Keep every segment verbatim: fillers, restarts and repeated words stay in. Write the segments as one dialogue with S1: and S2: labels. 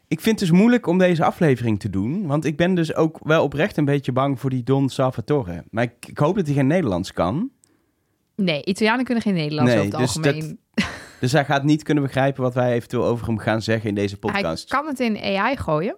S1: Ik vind het dus moeilijk om deze aflevering te doen. Want ik ben dus ook wel oprecht een beetje bang voor die Don Salvatore. Maar ik, ik hoop dat hij geen Nederlands kan.
S2: Nee, Italianen kunnen geen Nederlands
S1: Nee,
S2: over het
S1: dus
S2: algemeen.
S1: dat- Dus hij gaat niet kunnen begrijpen wat wij eventueel over hem gaan zeggen in deze podcast.
S2: Hij kan het in A I gooien.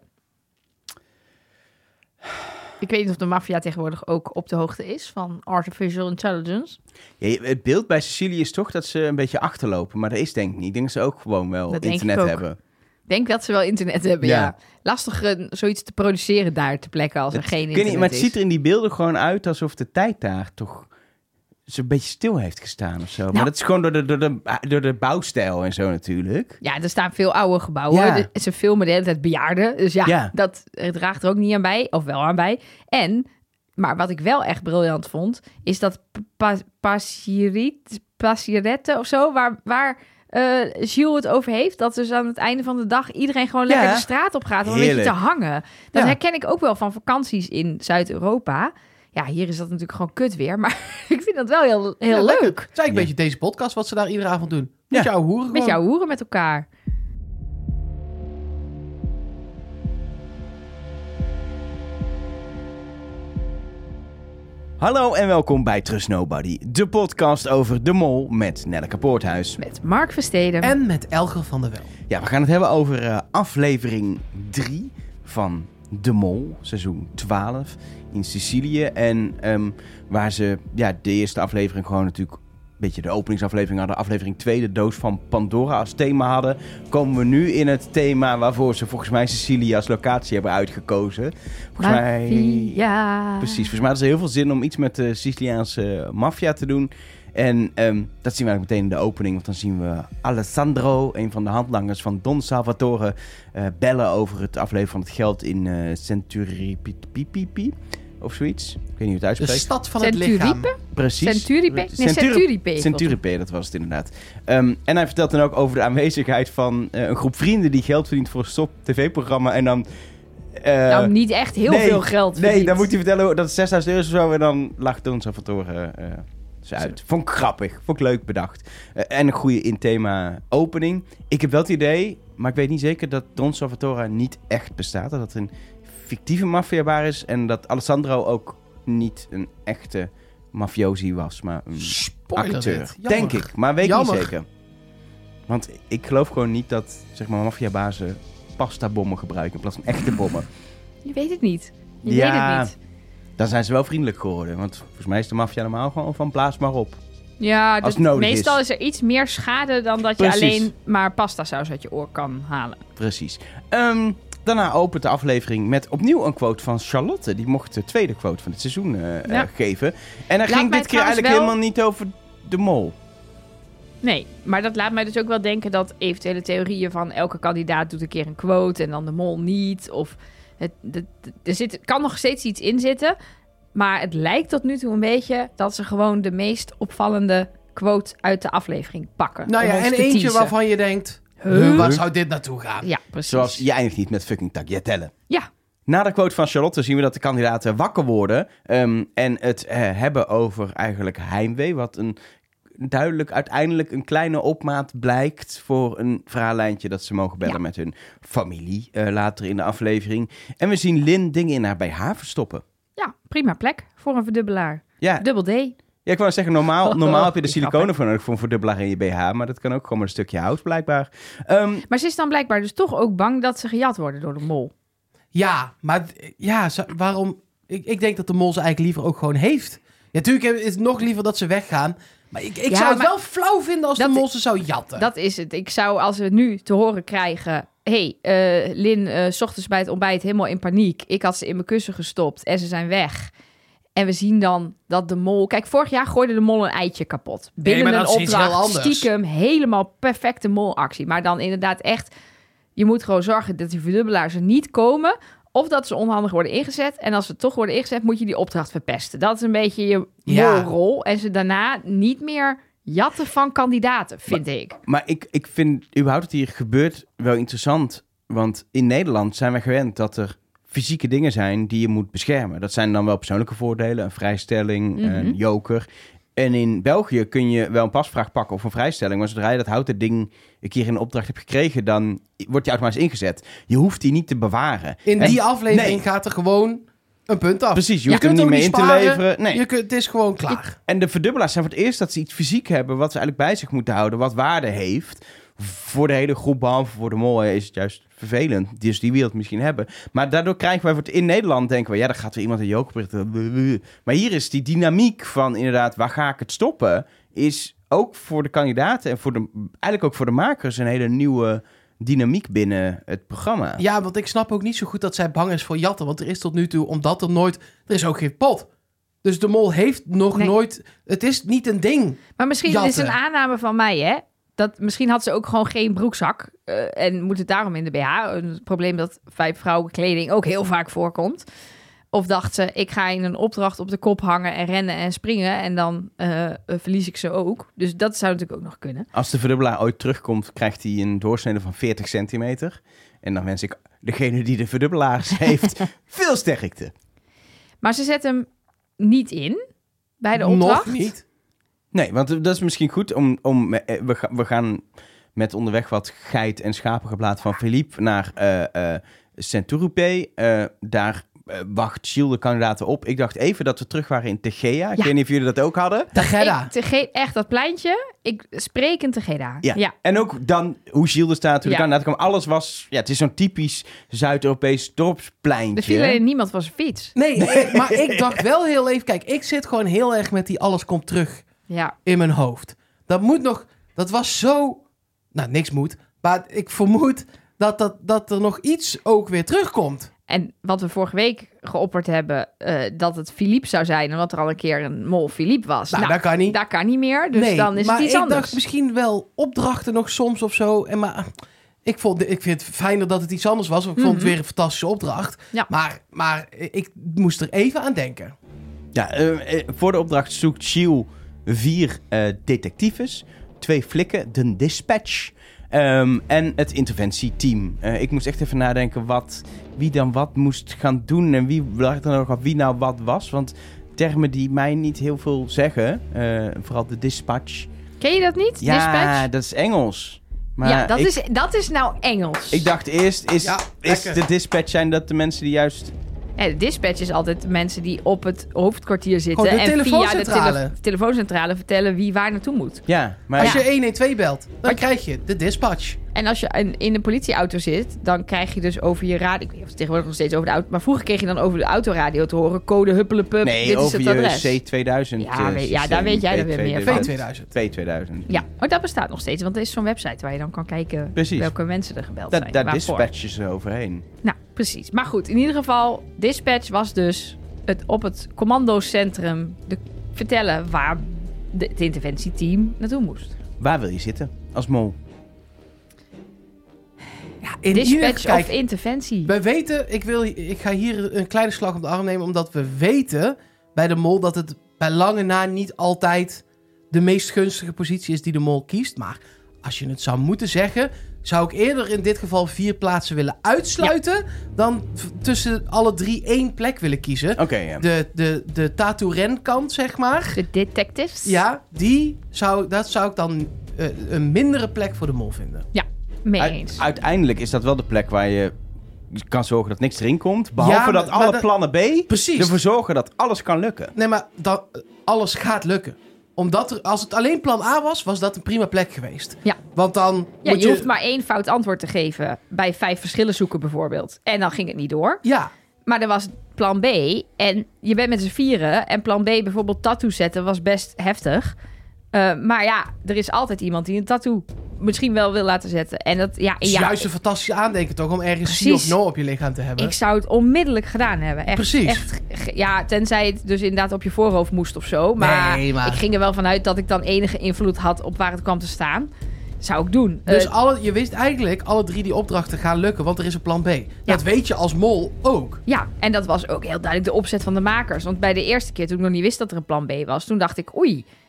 S2: Ik weet niet of de maffia tegenwoordig ook op de hoogte is van artificial intelligence.
S1: Ja, het beeld bij Sicilië is toch dat ze een beetje achterlopen. Maar dat is denk ik niet. Ik denk dat ze ook gewoon wel
S2: Dat denk
S1: internet
S2: ik ook.
S1: hebben.
S2: Ik denk dat ze wel internet hebben, ja.
S1: Ja.
S2: Lastig uh, zoiets te produceren daar ter plekke als er
S1: Het-
S2: geen
S1: ik weet
S2: internet
S1: niet, maar het
S2: is.
S1: ziet er in die beelden gewoon uit alsof de tijd daar toch zo'n beetje stil heeft gestaan of zo. Maar
S2: Nou.
S1: dat is gewoon door de, door, de, door de bouwstijl en zo natuurlijk.
S2: Ja, er staan veel oude gebouwen.
S1: Ja.
S2: De- Ze filmen de hele tijd bejaarden. Dus ja,
S1: Ja.
S2: dat draagt er ook niet aan bij. Of wel aan bij. En, maar wat ik wel echt briljant vond... is dat pa Passirit- Passirette of zo... waar, waar uh, Gilles het over heeft... dat dus aan het einde van de dag... iedereen gewoon lekker
S1: Ja.
S2: de straat op gaat... om een beetje
S1: Heerlijk.
S2: te hangen. Dat
S1: Ja.
S2: herken ik ook wel van vakanties in Zuid-Europa... Ja, hier is dat natuurlijk gewoon kut weer. Maar ik vind dat wel heel, heel
S3: Ja,
S2: leuk.
S3: leuk. Het is eigenlijk een
S1: Ja.
S3: beetje deze podcast wat ze daar iedere avond doen. Met
S1: Ja.
S3: jouw hoeren gewoon.
S2: Met jouw hoeren met elkaar.
S1: Hallo en welkom bij Trust Nobody. De podcast over De Mol met Nelleke Poorthuis.
S2: Met Mark Versteden.
S3: En met Elger van der Wel.
S1: Ja, we gaan het hebben over uh, aflevering drie van De Mol, seizoen twaalf in Sicilië. En um, waar ze ja, de eerste aflevering gewoon natuurlijk een beetje de openingsaflevering hadden. Aflevering twee, de doos van Pandora als thema hadden. Komen we nu in het thema waarvoor ze volgens mij Sicilië als locatie hebben uitgekozen. Volgens mij...
S2: Maffia.
S1: Precies, volgens mij hadden ze heel veel zin om iets met de Siciliaanse maffia te doen. En um, dat zien we eigenlijk meteen in de opening. Want dan zien we Alessandro, een van de handlangers van Don Salvatore, uh, bellen over het afleveren van het geld in uh, Centuripe of zoiets. Ik weet niet hoe het
S3: De
S1: uitspreekt.
S3: stad van het
S2: Centuripe?
S3: lichaam.
S1: Precies.
S2: Centuripe? Nee,
S1: Centuri-
S2: Centuripe.
S1: Centuripe, dat was het inderdaad. Um, en hij vertelt dan ook over de aanwezigheid van uh, een groep vrienden die geld verdient voor een stop tv-programma. En dan... Uh,
S2: Nou, niet echt heel
S1: nee,
S2: veel geld
S1: Nee,
S2: verdient.
S1: dan moet hij vertellen dat het zesduizend euro is of zo. En dan lacht Don Salvatore uh, ze uit. Vond ik grappig. Vond ik leuk bedacht. Uh, en een goede in-thema opening. Ik heb wel het idee, maar ik weet niet zeker, dat Don Salvatore niet echt bestaat. Dat het een fictieve maffiabaar is. En dat Alessandro ook niet een echte mafiosi was, maar een
S3: Spoiler
S1: acteur.
S3: dit. Jammer.
S1: Denk ik, maar weet ik
S3: Jammer.
S1: niet zeker. Want ik geloof gewoon niet dat, zeg maar, maffiabazen pastabommen gebruiken in plaats van echte bommen.
S2: Je weet het niet. Je
S1: Ja.
S2: weet het niet.
S1: Dan zijn ze wel vriendelijk geworden. Want volgens mij is de maffia normaal gewoon van blaas maar op.
S2: Ja,
S1: Als
S2: dus
S1: het nodig
S2: meestal
S1: is.
S2: is. er iets meer schade dan dat
S1: Precies.
S2: je alleen maar pasta saus uit je oor kan halen.
S1: Precies. Um, daarna opent de aflevering met opnieuw een quote van Charlotte. Die mocht de tweede quote van het seizoen uh,
S2: Ja.
S1: uh, geven. En hij
S2: Laat
S1: ging
S2: mij
S1: dit keer
S2: trouwens
S1: eigenlijk
S2: wel-
S1: helemaal niet over de mol.
S2: Nee, maar dat laat mij dus ook wel denken dat eventuele theorieën van elke kandidaat doet een keer een quote en dan de mol niet. Of het, het, er zit, kan nog steeds iets in zitten. Maar het lijkt tot nu toe een beetje dat ze gewoon de meest opvallende quote uit de aflevering pakken.
S3: Nou
S2: om
S3: ja,
S2: ons
S3: en
S2: te
S3: eentje
S2: teasen.
S3: waarvan je denkt...
S2: Huh?
S3: Huh, waar zou dit naartoe gaan?
S2: Ja, precies.
S1: Zoals je eindigt niet met fucking tagliatelle.
S2: Ja,
S1: Na de quote van Charlotte zien we dat de kandidaten wakker worden. Um, en het uh, hebben over eigenlijk heimwee. Wat een duidelijk uiteindelijk een kleine opmaat blijkt voor een verhaallijntje dat ze mogen bellen
S2: Ja.
S1: met hun familie uh, later in de aflevering. En we zien Lynn dingen in haar B H verstoppen.
S2: ja, prima plek voor een verdubbelaar.
S1: Ja,
S2: Dubbel D.
S1: ja, ik wou zeggen, normaal, normaal heb je de
S2: Grappig.
S1: siliconen voor nodig voor een verdubbelaar in je B H. Maar dat kan ook gewoon maar een stukje hout blijkbaar. Um,
S2: Maar ze is dan blijkbaar dus toch ook bang dat ze gejat worden door de mol.
S3: Ja, maar ja, zo- waarom... Ik, ik denk dat de mol ze eigenlijk liever ook gewoon heeft. Ja, natuurlijk is het nog liever dat ze weggaan. Maar ik, ik
S2: Ja,
S3: zou het
S2: maar
S3: wel flauw vinden als de
S2: dat-
S3: mol ze zou jatten.
S2: Dat is het. Ik zou, als we nu te horen krijgen... Hé, hey, uh, Lynn, uh, 's ochtends bij het ontbijt helemaal in paniek. Ik had ze in mijn kussen gestopt en ze zijn weg. En we zien dan dat de mol... Kijk, vorig jaar gooide de mol een eitje kapot. Binnen
S3: maar
S2: een
S3: dat is iets heel
S2: opdracht,
S3: anders.
S2: stiekem, helemaal perfecte molactie. Maar dan inderdaad echt... Je moet gewoon zorgen dat die verdubbelaars er niet komen... Of dat ze onhandig worden ingezet. En als ze toch worden ingezet, moet je die opdracht verpesten. Dat is een beetje je
S3: Ja.
S2: molrol. En ze daarna niet meer jatten van kandidaten, vind ik.
S1: maar ik, ik vind überhaupt wat hier gebeurt wel interessant. Want in Nederland zijn we gewend dat er fysieke dingen zijn die je moet beschermen. Dat zijn dan wel persoonlijke voordelen, een vrijstelling,
S2: Mhm.
S1: een joker. En in België kun je wel een pasvraag pakken of een vrijstelling. Maar zodra je dat houten ding een keer in opdracht hebt gekregen, dan wordt die automatisch ingezet. Je hoeft die niet te bewaren.
S3: In
S1: en,
S3: die aflevering
S1: nee.
S3: gaat er gewoon een punt af.
S1: Precies, je
S3: Je
S1: hoeft hem
S3: kunt
S1: niet
S3: ook
S1: mee in
S3: niet
S1: te
S3: sparen.
S1: leveren. Nee.
S3: Je kunt, het is gewoon klaar.
S1: En de verdubbelaars zijn voor het eerst dat ze iets fysiek hebben wat ze eigenlijk bij zich moeten houden, wat waarde heeft. Voor de hele groep, behalve voor de mol, is het juist vervelend. Dus die wil het misschien hebben. Maar daardoor krijgen wij voor het in Nederland, denken we, ja, dan gaat weer iemand een joker. Maar hier is die dynamiek van inderdaad, waar ga ik het stoppen? Is ook voor de kandidaten en voor de, eigenlijk ook voor de makers een hele nieuwe dynamiek binnen het programma.
S3: Ja, want ik snap ook niet zo goed dat zij bang is voor jatten. Want er is tot nu toe, omdat er nooit... Er is ook geen pot. Dus de mol heeft nog
S2: Nee.
S3: nooit... Het is niet een ding.
S2: Maar misschien
S3: Jatten.
S2: is het een aanname van mij, hè? Dat misschien had ze ook gewoon geen broekzak. Uh, en moet het daarom in de B H. Een probleem dat bij vrouwenkleding ook heel vaak voorkomt. Of dacht ze, ik ga in een opdracht op de kop hangen en rennen en springen. En dan uh, uh, verlies ik ze ook. Dus dat zou natuurlijk ook nog kunnen.
S1: Als de verdubbelaar ooit terugkomt, krijgt hij een doorsnede van veertig centimeter. En dan wens ik degene die de verdubbelaars heeft veel sterkte.
S2: Maar ze zet hem niet in bij de opdracht.
S3: Nog niet.
S1: Nee, want dat is misschien goed om... om we, ga, we gaan met onderweg wat geit- en schapengeblaad van Philippe naar uh, uh, Saint-Tropez. Uh, daar uh, wacht Gilles de kandidaten op. Ik dacht even dat we terug waren in Tegea. Ik
S2: Ja.
S1: weet niet of jullie dat ook hadden.
S3: Tegeda.
S2: Ik, Tege- echt, dat pleintje. Ik spreek in Tegeda.
S1: Ja.
S2: ja.
S1: En ook dan hoe Gilles er staat. Toen de
S2: Ja.
S1: kandidaten kwam. Alles was... Ja, het is zo'n typisch Zuid-Europees dorpspleintje.
S2: Er viel alleen niemand van zijn fiets.
S3: Nee, ik- maar ik dacht wel heel even... Kijk, ik zit gewoon heel erg met die alles komt terug
S2: Ja.
S3: in mijn hoofd. Dat moet nog... Dat was zo... Nou, niks moet. Maar ik vermoed dat, dat, dat er nog iets ook weer terugkomt.
S2: En wat we vorige week geopperd hebben, uh, dat het Philippe zou zijn, omdat er al een keer een mol Philippe was.
S3: Nou, dat kan niet.
S2: Dat kan niet meer, dus
S3: nee,
S2: dan is
S3: maar
S2: het iets
S3: ik
S2: anders.
S3: dacht misschien wel opdrachten nog soms of zo. En maar ik, vond, ik vind het fijner dat het iets anders was. Want ik vond het
S2: Mhm.
S3: weer een fantastische opdracht.
S2: Ja.
S3: Maar, maar ik moest er even aan denken.
S1: Ja, uh, uh, voor de opdracht zoekt Gilles vier uh, detectives. Twee flikken, de dispatch um, en het interventieteam. Uh, ik moest echt even nadenken wat, wie dan wat moest gaan doen en wie, wie nou wat was. Want termen die mij niet heel veel zeggen, uh, vooral de dispatch.
S2: Ken je dat niet?
S1: Ja,
S2: Dispatch?
S1: dat is Engels. Maar
S2: ja, dat,
S1: ik,
S2: is, dat is nou Engels.
S1: ik dacht eerst, is,
S3: Ja,
S1: is
S3: lekker.
S1: de dispatch zijn dat de mensen die juist...
S2: Ja, de dispatch is altijd de mensen die op het hoofdkwartier zitten
S3: Gewoon de
S2: en via de
S3: telefooncentrale.
S2: tele- telefooncentrale vertellen wie waar naartoe moet.
S1: Ja, maar
S3: Als
S2: Ja.
S3: je honderdtwaalf belt, dan
S2: Maar-
S3: krijg je de dispatch.
S2: En als je in, in een politieauto zit, dan krijg je dus over je radio... Ik weet niet of het tegenwoordig nog steeds over de auto... Maar vroeger kreeg je dan over de autoradio te horen... Code huppelepup,
S1: nee,
S2: dit is
S1: over
S2: het
S1: je
S2: adres.
S1: C tweeduizend
S2: Ja,
S1: uh,
S2: weet- ja, daar
S1: systeem.
S2: weet jij er weer
S1: V
S2: meer
S3: V
S2: van.
S3: tweeduizend.
S1: V tweeduizend.
S2: Ja, maar dat bestaat nog steeds. Want er is zo'n website waar je dan kan kijken...
S1: Precies.
S2: welke mensen er gebeld
S1: Dat,
S2: zijn.
S1: daar
S2: waarvoor.
S1: dispatchen ze overheen.
S2: Nou, precies. Maar goed, in ieder geval... Dispatch was dus het, op het commandocentrum... De, vertellen waar de, het interventieteam naartoe moest.
S1: Waar wil je zitten als mol?
S3: Ja, in ieder
S2: Dispatch
S3: geval,
S2: of
S3: kijk,
S2: interventie.
S3: we weten, ik, wil, ik ga hier een kleine slag op de arm nemen, omdat we weten bij de mol dat het bij lange na niet altijd de meest gunstige positie is die de mol kiest. Maar als je het zou moeten zeggen, zou ik eerder in dit geval vier plaatsen willen uitsluiten dan v- tussen alle drie één plek willen kiezen.
S1: Oké, ja.
S3: De, de, de Tattoo-Ren-kant, zeg maar.
S2: De detectives.
S3: Ja, die zou, dat zou ik dan uh, een mindere plek voor de mol vinden.
S2: Mee
S1: Uit-
S2: eens.
S1: uiteindelijk is dat wel de plek waar je kan zorgen dat niks erin komt. Behalve
S3: Ja, maar-
S1: dat
S3: maar
S1: alle
S3: dat-
S1: plannen B
S3: Precies.
S1: ervoor zorgen dat alles kan lukken.
S3: Nee, maar dat, alles gaat lukken. Omdat er, als het alleen plan A was, was dat een prima plek geweest.
S2: Ja.
S3: Want dan
S2: Ja,
S3: moet
S2: je
S3: je...
S2: hoeft maar één fout antwoord te geven bij vijf verschillen zoeken bijvoorbeeld. En dan ging het niet door.
S3: Ja,
S2: Maar er was plan B en je bent met z'n vieren. En plan B bijvoorbeeld tattoo zetten was best heftig. Uh, maar ja, er is altijd iemand die een tattoo misschien wel wil laten zetten. En dat, ja,
S3: het is
S2: ja
S3: juist een fantastisch aandenken toch, om ergens
S2: Precies.
S3: C of no op je lichaam te hebben.
S2: ik zou het onmiddellijk gedaan hebben. Echt,
S3: Precies.
S2: Echt, ge- ja, tenzij het dus inderdaad op je voorhoofd moest of zo. Maar,
S3: Nee, maar-
S2: ik ging er wel vanuit dat ik dan enige invloed had op waar het kwam te staan. Zou ik doen.
S3: Dus
S2: Uh,
S3: alle, je wist eigenlijk, alle drie die opdrachten gaan lukken, want er is een plan B. Dat weet je als mol ook.
S2: Ja, en dat was ook heel duidelijk de opzet van de makers. Want bij de eerste keer, toen ik nog niet wist dat er een plan B was, toen dacht ik, oei,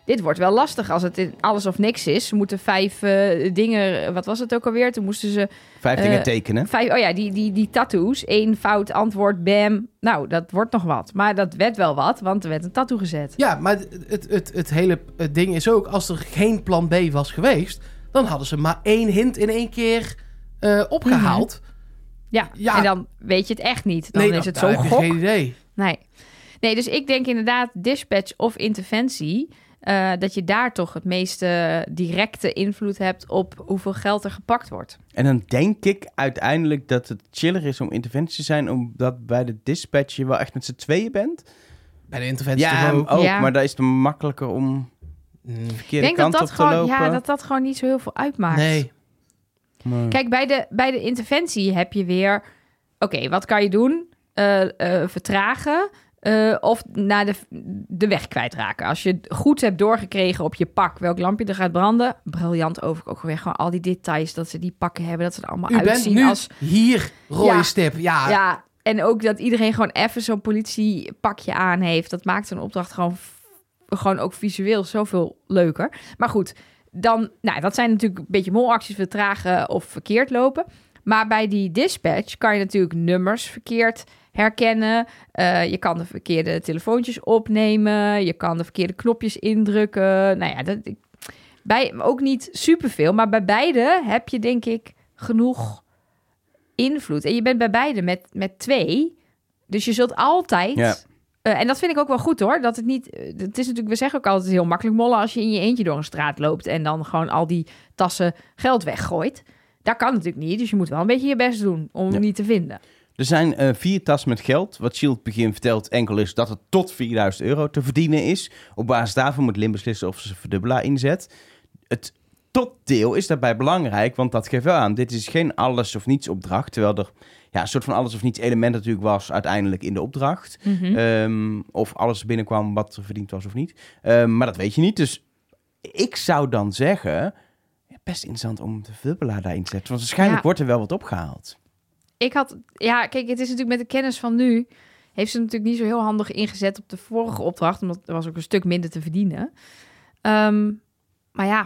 S2: dit wordt wel lastig als het in alles of niks is. Ze moeten vijf uh, dingen... Wat was het ook alweer? Toen moesten ze...
S1: Vijf
S2: uh,
S1: dingen tekenen.
S2: Vijf, oh ja, die, die, die tattoos. Eén fout antwoord, bam. Nou, dat wordt nog wat. Maar dat werd wel wat, want er werd een tattoo gezet.
S3: Ja, maar het, het, het, het hele het ding is ook... als er geen plan B was geweest... dan hadden ze maar één hint in één keer uh, opgehaald.
S2: Mm-hmm. Ja,
S3: Ja.
S2: en dan weet je het echt niet. Dan
S3: nee,
S2: is
S3: dan,
S2: het
S3: dan
S2: zo
S3: heb je
S2: gok.
S3: geen idee.
S2: Nee. nee, dus ik denk inderdaad dispatch of interventie... Uh, dat je daar toch het meeste directe invloed hebt op hoeveel geld er gepakt wordt.
S1: En dan denk ik uiteindelijk dat het chiller is om interventie te zijn, omdat bij de dispatch je wel echt met z'n tweeën bent.
S3: Bij de interventie
S1: Ja,
S3: toch ook.
S1: ook,
S2: Ja.
S1: maar daar is het makkelijker om
S3: Mm.
S1: de
S2: Ik
S1: verkeerde
S2: denk dat
S1: kant
S2: dat,
S1: op te
S2: gewoon,
S1: lopen.
S2: ja, dat dat gewoon niet zo heel veel uitmaakt.
S3: Nee.
S1: Maar-
S2: Kijk, bij de, bij de interventie heb je weer... Oké, okay, wat kan je doen? Uh, uh, vertragen uh, of naar de, de weg kwijtraken. Als je goed hebt doorgekregen op je pak welk lampje er gaat branden... Briljant over ook weer gewoon al die details dat ze die pakken hebben. Dat ze er allemaal
S3: U bent
S2: uitzien
S3: nu
S2: als...
S3: hier, rode
S2: Ja.
S3: stip. Ja,
S2: Ja, en ook dat iedereen gewoon even zo'n politiepakje aan heeft. Dat maakt een opdracht gewoon, gewoon ook visueel zoveel leuker. Maar goed, dan, nou, dat zijn natuurlijk een beetje molacties, vertragen of verkeerd lopen. Maar bij die dispatch kan je natuurlijk nummers verkeerd herkennen. Uh, je kan de verkeerde telefoontjes opnemen. Je kan de verkeerde knopjes indrukken. Nou ja, dat, bij, ook niet superveel. Maar bij beide heb je denk ik genoeg invloed. En je bent bij beide met, met twee. Dus je zult altijd...
S1: Ja.
S2: Uh, en dat vind ik ook wel goed hoor. Dat het niet. Het is natuurlijk, we zeggen ook altijd heel makkelijk mollen als je in je eentje door een straat loopt en dan gewoon al die tassen geld weggooit. Dat kan natuurlijk niet. Dus je moet wel een beetje je best doen om
S1: Ja.
S2: hem niet te vinden.
S1: Er zijn uh, vier tassen met geld. Wat Shield begin vertelt enkel is dat het tot vierduizend euro te verdienen is. Op basis daarvan moet Lynn beslissen of ze verdubbelaar inzet. Het totdeel is daarbij belangrijk, want dat geeft wel aan. Dit is geen alles of niets opdracht, terwijl er ja, een soort van alles of niets element natuurlijk was uiteindelijk in de opdracht.
S2: Mm-hmm.
S1: Um, of alles binnenkwam wat er verdiend was of niet. Um, maar dat weet je niet. Dus ik zou dan zeggen, ja, best interessant om de verdubbelaar daarin te zetten. Want waarschijnlijk
S2: Ja.
S1: wordt er wel wat opgehaald.
S2: Ik had, ja, kijk, het is natuurlijk met de kennis van nu, heeft ze natuurlijk niet zo heel handig ingezet op de vorige opdracht, omdat er was ook een stuk minder te verdienen. Um, maar ja,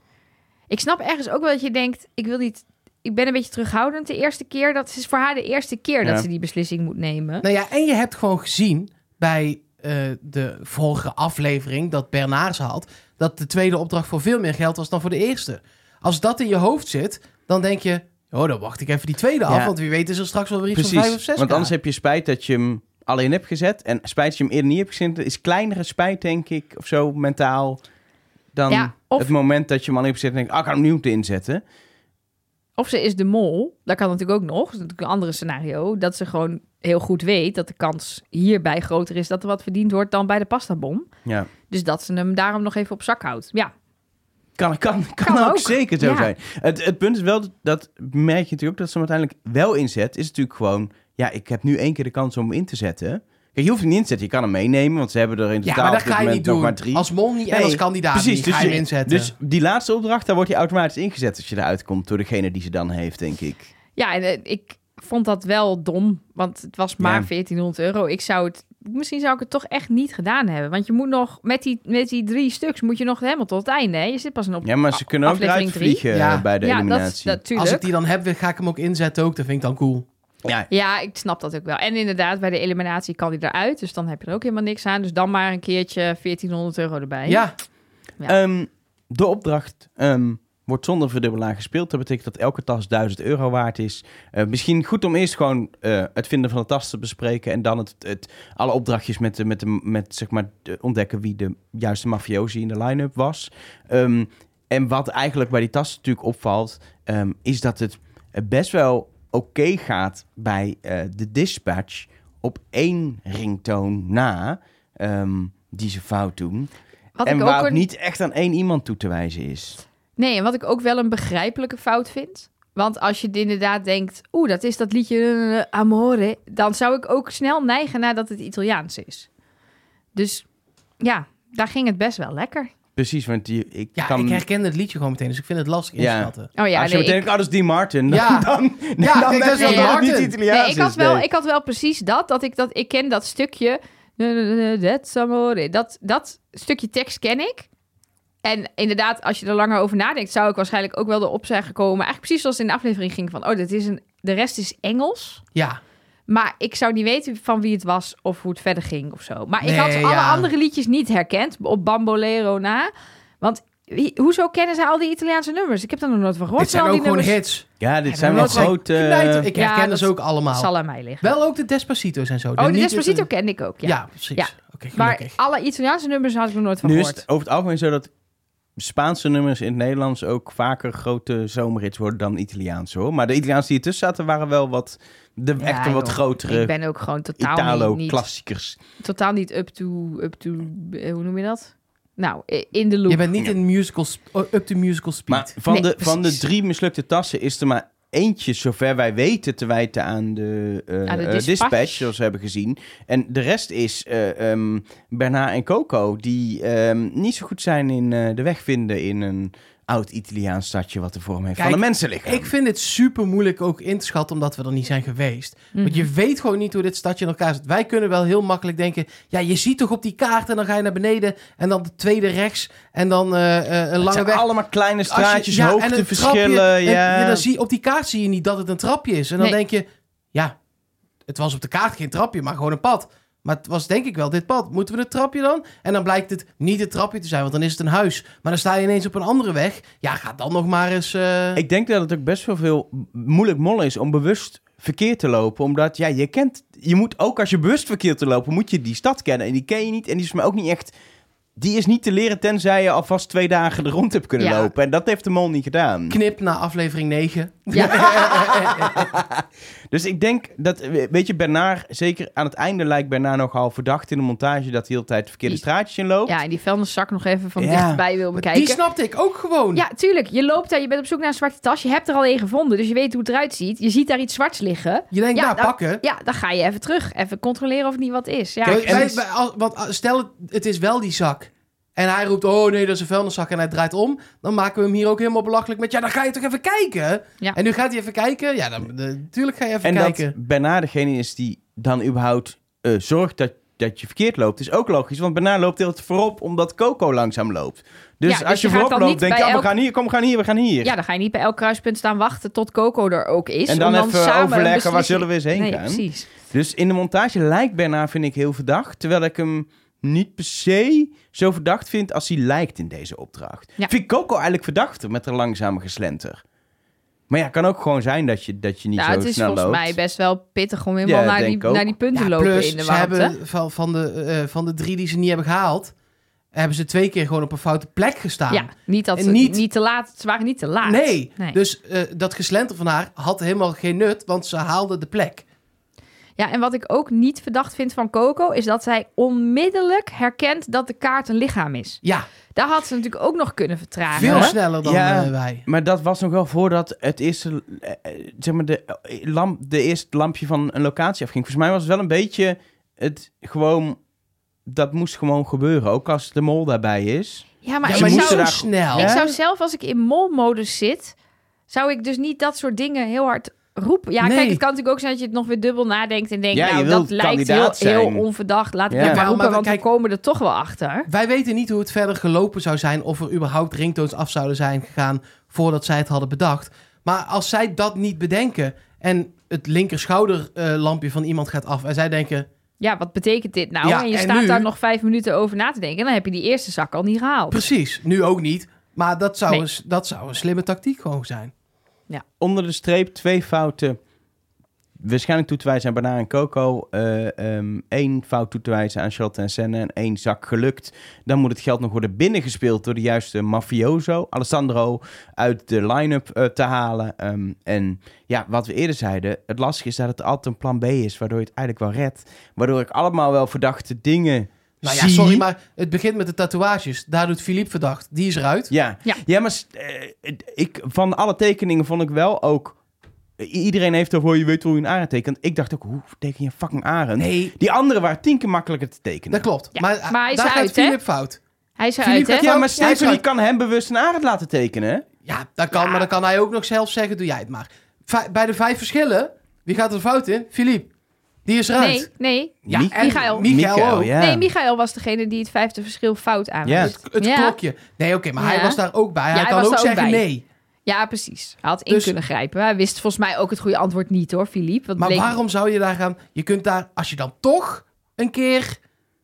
S2: ik snap ergens ook wel dat je denkt, ik wil niet, ik ben een beetje terughoudend de eerste keer. Dat is voor haar de eerste keer
S1: Ja.
S2: dat ze die beslissing moet nemen.
S3: Nou ja, en je hebt gewoon gezien bij uh, de vorige aflevering dat Bernard ze had, dat de tweede opdracht voor veel meer geld was dan voor de eerste. Als dat in je hoofd zit, dan denk je, oh, dan wacht ik even die tweede af,
S1: Ja.
S3: want wie weet is er straks wel weer iets
S1: Precies,
S3: van vijf of zes.
S1: want anders heb je spijt dat je hem alleen hebt gezet. En spijt dat je hem eerder niet hebt gezet, is kleinere spijt, denk ik, of zo, mentaal, dan
S2: Ja, of-
S1: het moment dat je hem alleen hebt gezet en denkt, ah, ik ga hem opnieuw te inzetten.
S2: Of ze is de mol. Dat kan natuurlijk ook nog. Dat is natuurlijk een andere scenario. Dat ze gewoon heel goed weet dat de kans hierbij groter is dat er wat verdiend wordt dan bij de pastabom.
S1: Ja.
S2: Dus dat ze hem daarom nog even op zak houdt. Ja,
S1: Kan, kan, kan,
S2: Kan
S1: ook,
S2: ook.
S1: zeker zo
S2: Ja.
S1: zijn. Het, het punt is wel, dat, dat merk je natuurlijk ook, dat ze hem uiteindelijk wel inzet, is natuurlijk gewoon, ja, ik heb nu één keer de kans om hem in te zetten. Kijk, je hoeft hem niet in te zetten, je kan hem meenemen, want ze hebben er in
S3: Ja,
S1: totaal
S3: maar dat
S1: op dit
S3: ga je
S1: moment
S3: niet
S1: nog
S3: doen.
S1: maar drie.
S3: Als mol niet en
S1: Nee,
S3: als kandidaat
S1: precies,
S3: niet,
S1: dus
S3: ga je
S1: je-
S3: hem inzetten.
S1: Dus die laatste opdracht, daar wordt hij automatisch ingezet als je eruit komt door degene die ze dan heeft, denk ik.
S2: ja en eh, ik vond dat wel dom. Want het was maar
S1: Ja.
S2: veertienhonderd euro. Ik zou het, misschien zou ik het toch echt niet gedaan hebben. Want je moet nog, met die, met die drie stuks moet je nog helemaal tot het einde. Hè? Je zit pas op
S1: Ja, maar ze kunnen ook
S2: aflevering
S1: eruit
S2: drie.
S1: vliegen
S3: Ja.
S1: eh, bij de
S2: Ja, dat,
S1: eliminatie.
S2: dat tuurlijk.
S3: Als ik die dan heb, ga ik hem ook inzetten ook. Dat vind ik dan cool.
S1: Ja,
S2: Ja, ik snap dat ook wel. En inderdaad, bij de eliminatie kan die eruit. Dus dan heb je er ook helemaal niks aan. Dus dan maar een keertje veertienhonderd euro erbij.
S3: Ja,
S2: Ja.
S1: Ehm, de opdracht ehm, wordt zonder verdubbelaar gespeeld. Dat betekent dat elke tas duizend euro waard is. Eh, misschien goed om eerst gewoon eh, het vinden van de tas te bespreken. En dan het, het, alle opdrachtjes met, de, met, de, met zeg maar, de ontdekken wie de juiste mafiosi in de line-up was. Ehm, en wat eigenlijk bij die tas natuurlijk opvalt, ehm, is dat het best wel oké gaat bij eh, de dispatch op één ringtoon na ehm, die ze fout doen.
S2: Wat
S1: en
S2: ik
S1: waar
S2: ook
S1: ook
S2: een...
S1: niet echt aan één iemand toe te wijzen is.
S2: Nee, en wat ik ook wel een begrijpelijke fout vind. Want als je inderdaad denkt, oeh, dat is dat liedje uh, Amore, dan zou ik ook snel neigen naar dat het Italiaans is. Dus ja, daar ging het best wel lekker.
S1: Precies, want die, ik
S3: ja
S1: kan...
S3: ik herken het liedje gewoon meteen. Dus ik vind het lastig
S1: Ja.
S3: inschatten.
S2: Oh ja,
S1: als je
S2: nee,
S1: meteen
S2: ik,
S1: denkt, oh, dat is Dean Martin, dan,
S3: Ja.
S1: dan,
S3: Ja,
S1: dan
S3: kijk, dat is
S1: denk je
S2: wel
S1: dat het niet
S3: Martin.
S1: Italiaans
S2: nee, ik, had
S1: is.
S2: wel,
S1: nee.
S2: ik had wel precies dat, dat ik, dat, ik ken dat stukje, that's Amore, dat, dat stukje tekst ken ik. En inderdaad, als je er langer over nadenkt, zou ik waarschijnlijk ook wel erop zijn gekomen. Eigenlijk precies zoals in de aflevering ging van, oh, dit is een, de rest is Engels.
S3: Ja.
S2: Maar ik zou niet weten van wie het was of hoe het verder ging of zo. Maar
S3: Nee,
S2: ik had alle
S3: ja.
S2: andere liedjes niet herkend op Bambolero na. Want wie, hoezo kennen zij al die Italiaanse nummers? Ik heb daar nog nooit van gehoord.
S3: Dit zijn
S2: al
S3: ook
S2: die
S3: gewoon
S2: nummers.
S3: hits.
S1: Ja, dit
S2: Ja,
S1: zijn
S2: maar
S1: wel
S2: wat zijn-
S1: grote...
S3: Knijter, ik
S2: Ja,
S3: herken
S2: dat
S3: ze ook allemaal.
S2: Zal aan mij liggen.
S3: Wel ook de Despacito's en zo.
S2: oh, de
S3: niet-
S2: Despacito kende ik ook, ja.
S3: Ja, precies.
S2: Ja.
S3: Oké,
S2: Maar
S3: gelukkig.
S2: alle Italiaanse nummers had ik nog nooit van
S1: Nu is
S2: gehoord.
S1: het over het algemeen zo dat Spaanse nummers in het Nederlands ook vaker grote zomerhits worden dan Italiaanse, hoor. Maar de Italiaanse die ertussen zaten waren wel wat, de
S2: Ja,
S1: echte wat
S2: joh.
S1: grotere
S2: Ik ben ook gewoon totaal niet, niet,
S1: Italo-klassiekers.
S2: totaal niet up to, up to, eh, hoe noem je dat? Nou, i- in de loop.
S3: Je bent niet in musical sp- oh, up to musical speed.
S1: Maar van,
S2: Nee,
S1: de, van de
S2: precies.
S1: drie mislukte tassen is er maar eentje, zover wij weten, te wijten aan de, eh,
S2: Aan de
S1: eh,
S2: dispatch.
S1: dispatch, zoals we hebben gezien. En de rest is eh um, Bernard en Coco, die ehm, niet zo goed zijn in eh, de weg vinden in een oud Italiaans stadje wat de vorm heeft
S3: Kijk,
S1: van een mensenlichaam.
S3: Ik vind het super moeilijk ook in te schatten, omdat we er niet zijn geweest.
S2: Mhm.
S3: Want je weet gewoon niet hoe dit stadje in elkaar zit. Wij kunnen wel heel makkelijk denken, ja, je ziet toch op die kaart en dan ga je naar beneden en dan de tweede rechts en dan eh, eh, een
S1: Het
S3: lange
S1: zijn
S3: weg.
S1: allemaal kleine
S3: Als je-
S1: straatjes,
S3: ja, en een
S1: hoogteverschillen.
S3: trapje, en-
S1: Ja.
S3: ja, dan zie je, op die kaart zie je niet dat het een trapje is. En dan
S2: Nee.
S3: denk je, ja, het was op de kaart geen trapje, maar gewoon een pad. Maar het was denk ik wel dit pad. Moeten we het trapje dan? En dan blijkt het niet het trapje te zijn, want dan is het een huis. Maar dan sta je ineens op een andere weg. Ja, ga dan nog maar eens... eh,
S1: Ik denk dat het ook best wel veel moeilijk mollen is om bewust verkeer te lopen. Omdat, ja, je kent... Je moet ook als je bewust verkeer te lopen, moet je die stad kennen. En die ken je niet. En die is me ook niet echt... Die is niet te leren tenzij je alvast twee dagen er rond hebt kunnen
S2: Ja.
S1: lopen. En dat heeft de mol niet gedaan.
S3: Knip naar aflevering negen.
S2: Ja.
S1: Dus ik denk dat, weet je, Bernard, zeker aan het einde lijkt Bernard nogal verdacht in de montage dat hij de hele tijd de verkeerde
S2: Die-
S1: straatjes in loopt.
S2: ja, en die vuilniszak nog even van
S1: Ja.
S2: dichtbij wil bekijken.
S3: Die snapte ik ook gewoon.
S2: Ja, tuurlijk. Je loopt daar, je bent op zoek naar een zwarte tas. Je hebt er al een gevonden, dus je weet hoe het eruit ziet. Je ziet daar iets zwarts liggen.
S3: Je denkt,
S2: Ja,
S3: nou,
S2: dan-
S3: pakken.
S2: Ja, dan ga je even terug. Even controleren of het niet wat is. Ja,
S1: Kijk,
S3: Wij-
S1: en
S3: wij-
S1: het-
S3: wij- als- want als- stel, het, het is wel die zak. En hij roept, oh nee, dat is een vuilniszak. En hij draait om. Dan maken we hem hier ook helemaal belachelijk met... Ja, dan ga je toch even kijken?
S2: Ja.
S3: En nu gaat hij even kijken. Ja, dan, natuurlijk ga je even
S1: En
S3: kijken.
S1: dat Bernard degene is die dan überhaupt eh, zorgt dat, dat je verkeerd loopt, is ook logisch. Want Bernard loopt heel voorop omdat Coco langzaam loopt. Dus,
S2: Ja, dus
S1: als je,
S2: je gaat
S1: voorop
S2: dan
S1: loopt,
S2: niet
S1: denk je,
S2: bij
S1: oh, we
S2: elk-
S1: gaan hier, kom, we gaan hier, we gaan hier.
S2: ja, dan ga je niet bij elk kruispunt staan wachten tot Coco er ook is.
S1: En dan
S2: om
S1: even
S2: samen een
S1: overleggen, waar
S2: beslissing-
S1: zullen we eens heen
S2: nee,
S1: gaan?
S2: precies.
S1: Dus in de montage lijkt Bernard, vind ik, heel verdacht. Terwijl ik hem niet per se zo verdacht vind als hij lijkt in deze opdracht.
S2: Ja.
S1: Vind Coco eigenlijk verdachter met haar langzame geslenter. Maar ja, het kan ook gewoon zijn dat je, dat je niet
S2: Nou,
S1: zo
S2: het is
S1: snel
S2: volgens
S1: loopt.
S2: mij best wel pittig om helemaal
S1: Ja,
S2: naar,
S1: denk
S2: die,
S1: ik ook.
S2: naar die punten
S3: Ja,
S2: lopen
S3: plus,
S2: in de
S3: ze
S2: warmte.
S3: hebben van, van, de, eh, van de drie die ze niet hebben gehaald... hebben ze twee keer gewoon op een foute plek gestaan.
S2: Ja, niet dat
S3: En
S2: ze
S3: niet-
S2: niet te laat. Ze waren niet te laat.
S3: Nee,
S2: Nee.
S3: dus eh, dat geslenter van haar had helemaal geen nut... want ze haalde de plek.
S2: Ja, en wat ik ook niet verdacht vind van Coco is dat zij onmiddellijk herkent dat de kaart een lichaam is.
S3: Ja,
S2: Daar had ze natuurlijk ook nog kunnen vertragen.
S3: veel
S2: hè?
S3: sneller dan
S1: Ja.
S3: eh, wij.
S1: Maar dat was nog wel voordat het eerste, eh, eh, zeg maar, de, eh, lamp, de eerste lampje van een locatie afging. Volgens mij was het wel een beetje het gewoon, dat moest gewoon gebeuren. Ook als de mol daarbij is.
S2: Ja, maar,
S3: Ja,
S1: ze
S3: maar
S2: ik,
S3: niet
S1: moesten
S2: zou,
S3: zo
S1: daar-
S3: snel.
S2: ik
S1: Ja?
S2: zou zelf, als ik in molmodus zit, zou ik dus niet dat soort dingen heel hard roepen. Ja,
S3: Nee.
S2: kijk, het kan natuurlijk ook zijn dat je het nog weer dubbel nadenkt en denkt,
S1: Ja, je
S2: nou,
S1: wilt
S2: dat lijkt heel,
S1: kandidaat
S2: heel
S1: zijn.
S2: onverdacht. Laat ik
S1: Ja.
S2: het maar
S3: Ja,
S2: roepen,
S3: maar
S2: want
S3: kijk-
S2: we komen er toch wel achter.
S3: Wij weten niet hoe het verder gelopen zou zijn... of er überhaupt ringtones af zouden zijn gegaan... voordat zij het hadden bedacht. Maar als zij dat niet bedenken... en het linkerschouderlampje van iemand gaat af... en zij denken...
S2: Ja, wat betekent dit nou?
S3: Ja,
S2: en je
S3: en
S2: staat
S3: nu-
S2: daar nog vijf minuten over na te denken. En dan heb je die eerste zak al niet gehaald.
S3: precies, nu ook niet. Maar dat zou,
S2: Nee.
S3: een, dat zou een slimme tactiek gewoon zijn.
S1: Onder de streep twee fouten. Waarschijnlijk toe te wijzen aan Bernard en Coco. Eh, ehm, één fout toe te wijzen aan Charlotte en Senne. En één zak gelukt. Dan moet het geld nog worden binnengespeeld door de juiste mafioso. Alessandro uit de line-up eh, te halen. Ehm, en ja, wat we eerder zeiden. Het lastige is dat het altijd een plan B is. Waardoor je het eigenlijk wel redt. Waardoor ik allemaal wel verdachte dingen
S3: Nou ja,
S1: zie.
S3: sorry, maar het begint met de tatoeages. Daar doet Philippe verdacht. Die is eruit.
S1: Ja, ja.
S2: Ja.
S1: maar eh, ik, van alle tekeningen vond ik wel ook... I- Iedereen heeft over, je weet hoe je een arend tekent. Ik dacht ook, hoe teken je een fucking arend?
S3: Nee,
S1: Die andere waren tien keer makkelijker te tekenen.
S3: dat klopt.
S2: Ja,
S3: maar,
S2: maar hij is
S3: daar gaat
S2: eruit, hè?
S3: Philippe fout.
S2: Hij is
S3: Philippe
S2: eruit, hè?
S3: gaat-
S1: Ja, maar
S3: Ja, hij is
S1: Stephanie
S3: eruit.
S1: kan hem bewust een arend laten tekenen. hè?
S3: Ja, dat kan,
S2: Ja.
S3: maar dan kan hij ook nog zelf zeggen, doe jij het maar. Vij- bij de vijf verschillen, wie gaat er fout in? Philippe. Die is eruit.
S2: Nee, nee.
S3: Ja,
S1: Mi-
S3: en
S2: Michael.
S3: Michael ook.
S1: ja.
S2: Nee, Michael was degene die het vijfde verschil fout aanwees.
S1: Ja.
S3: Het, het
S2: Ja.
S3: klokje. Nee, oké, maar hij
S2: Ja.
S3: was daar ook bij. Hij
S2: Ja, hij
S3: kan
S2: was
S3: ook
S2: daar ook
S3: zeggen
S2: bij.
S3: nee.
S2: Ja, precies. Hij had in
S3: Dus-
S2: kunnen grijpen. Hij wist volgens mij ook het goede antwoord niet, hoor, Philippe. Wat
S3: Maar
S2: bleek...
S3: waarom zou je daar gaan... Je kunt daar, als je dan toch een keer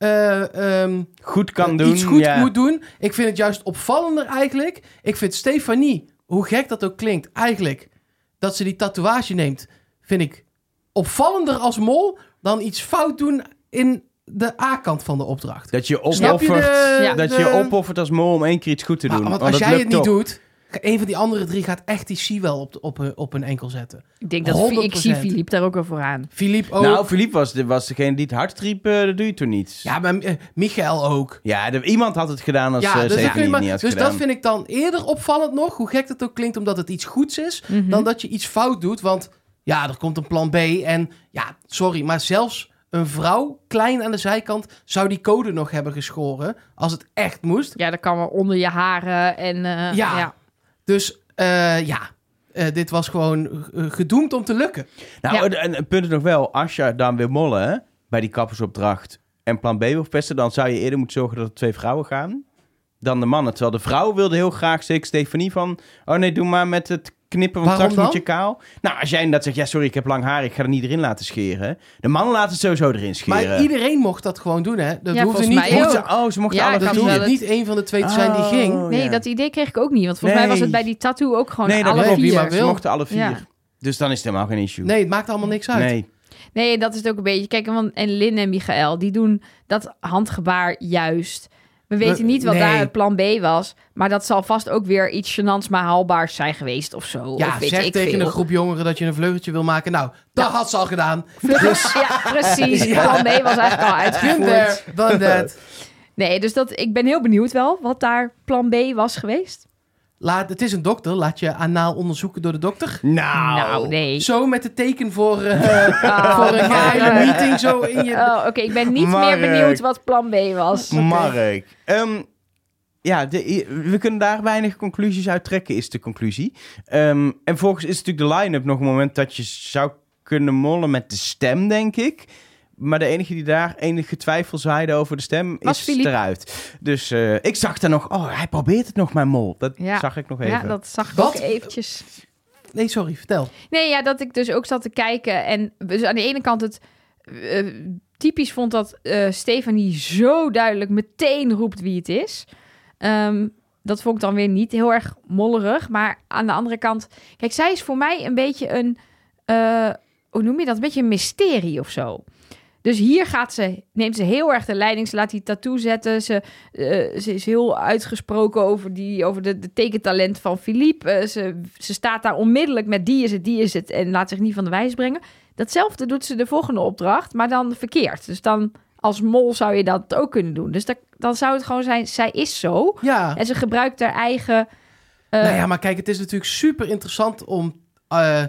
S3: eh, ehm,
S1: Goed kan doen.
S3: iets goed
S1: ja.
S3: moet doen. Ik vind het juist opvallender eigenlijk. Ik vind Stefanie, hoe gek dat ook klinkt, eigenlijk... dat ze die tatoeage neemt, vind ik opvallender als mol... dan iets fout doen in de A-kant van de opdracht.
S1: Dat je
S3: Snap je
S1: opoffert,
S3: de-
S2: Ja.
S1: dat
S3: de-
S1: je opoffert als mol om één keer iets goed te
S3: Maar-
S1: doen.
S3: want
S1: Want
S3: als
S1: dat
S3: jij het
S1: lukt
S3: niet
S1: toch.
S3: doet... een van die andere drie gaat echt die C wel op, de- op, een- op een enkel zetten.
S2: Ik denk dat
S3: honderd
S2: ik zie
S3: procent.
S2: Philippe daar ook wel voor aan.
S3: Philippe ook.
S1: Nou, Philippe was, de, was degene die het hardst riep, eh, dat doe je toch niet?
S3: ja, maar eh, Michael ook.
S1: Ja, de- iemand had het gedaan als
S3: Ja,
S1: ja,
S3: dus, dat, kun
S1: Stephanie
S3: je
S1: het
S3: maar-
S1: niet had
S3: dus
S1: gedaan.
S3: dat vind ik dan eerder opvallend nog, hoe gek dat ook klinkt, omdat het iets goeds is,
S2: Mhm.
S3: dan dat je iets fout doet. Want ja, er komt een plan B en ja, sorry, maar zelfs een vrouw, klein aan de zijkant, zou die code nog hebben geschoren als het echt moest.
S2: Ja, dat kan wel onder je haren en... eh,
S3: Ja.
S2: ja.
S3: Dus eh, ja, eh, dit was gewoon eh, gedoemd om te lukken.
S1: Nou,
S2: Ja.
S1: en het punt is nog wel, als je dan wil mollen hè, bij die kappersopdracht en plan B wil verpesten, dan zou je eerder moeten zorgen dat er twee vrouwen gaan dan de mannen. Terwijl de vrouw wilde heel graag, zeker Stefanie, van... oh nee, doe maar met het knippen, want
S3: Waarom
S1: straks moet
S3: dan?
S1: je kaal. Nou, als jij inderdaad zegt, ja sorry, ik heb lang haar, ik ga er niet erin laten scheren. De mannen laten het sowieso erin scheren.
S3: Maar iedereen mocht dat gewoon doen, hè? Dat
S2: Ja,
S3: hoefde
S2: volgens
S3: niet,
S2: mij
S3: mocht-
S2: ook.
S1: Mochten- oh, ze mochten
S2: Ja,
S1: alle
S2: ik
S3: dat
S2: had
S1: vier.
S3: hoeft
S2: wel
S3: niet één van de twee te zijn die
S1: Oh,
S3: ging.
S2: Nee,
S1: ja.
S2: dat idee kreeg ik ook niet. Want volgens mij was
S1: Nee.
S2: het bij die tattoo ook gewoon
S1: Nee, dat
S2: alle
S1: klopt.
S3: wie
S2: vier.
S3: maar wil.
S1: Ze mochten alle vier.
S2: Ja.
S1: Dus dan is het helemaal geen issue.
S3: Nee, het maakt allemaal niks uit.
S1: Nee.
S2: Nee, dat is het ook een beetje. Kijk, want, en Lin en Michael, die doen dat handgebaar juist. We weten
S3: We-
S2: niet wat
S3: nee.
S2: daar het plan B was. Maar dat zal vast ook weer iets gênants maar haalbaars zijn geweest of zo.
S3: Ja,
S2: of weet
S3: zeg
S2: ik
S3: tegen
S2: veel.
S3: een groep jongeren dat je een vleugeltje wil maken. Nou, dat
S2: Ja.
S3: had ze al gedaan.
S2: Dus, ja, precies.
S3: Ja.
S2: Plan B was eigenlijk al
S3: Been
S2: uitgevoerd.
S3: there, done that.
S2: Nee, dus dat, ik ben heel benieuwd wel wat daar plan B was geweest.
S3: Laat, het is een dokter. Laat je anaal onderzoeken door de dokter.
S1: Nou,
S2: Nou, nee.
S3: Zo met het teken voor, eh,
S2: Oh,
S3: voor een geheime
S2: Mark.
S3: meeting. Zo in je...
S2: Oh, oké, ik ben niet
S1: Mark.
S2: meer benieuwd wat plan B was.
S1: Mark. Ehm, ja, de, we kunnen daar weinig conclusies uit trekken, is de conclusie. Ehm, en volgens is natuurlijk de line-up nog een moment dat je zou kunnen mollen met de stem, denk ik. Maar de enige die daar enige twijfel zaaide over de stem
S2: Was
S1: is
S2: Philippe.
S1: eruit. Dus eh, ik zag daar nog, oh, hij probeert het nog, mijn mol. Dat
S2: Ja.
S1: zag ik nog even.
S2: Ja, dat zag ik
S3: Wat?
S2: ook eventjes.
S3: Nee, sorry, vertel.
S2: Nee, ja, dat ik dus ook zat te kijken. En dus aan de ene kant het eh, typisch vond dat eh Stefanie zo duidelijk meteen roept wie het is. Ehm, dat vond ik dan weer niet heel erg mollerig. Maar aan de andere kant... Kijk, zij is voor mij een beetje een... eh, hoe noem je dat? Een beetje een mysterie of zo. Dus hier gaat ze, neemt ze heel erg de leiding. Ze laat die tattoo zetten. Ze, eh, ze is heel uitgesproken over, die, over de, de tekentalent van Philippe. Eh, ze, ze staat daar onmiddellijk met die is het, die is het. En laat zich niet van de wijs brengen. Datzelfde doet ze de volgende opdracht, maar dan verkeerd. Dus dan als mol zou je dat ook kunnen doen. Dus dat, dan zou het gewoon zijn, zij is zo.
S3: Ja.
S2: En ze gebruikt haar eigen... eh,
S3: Nou ja, maar kijk, het is natuurlijk super interessant om... eh,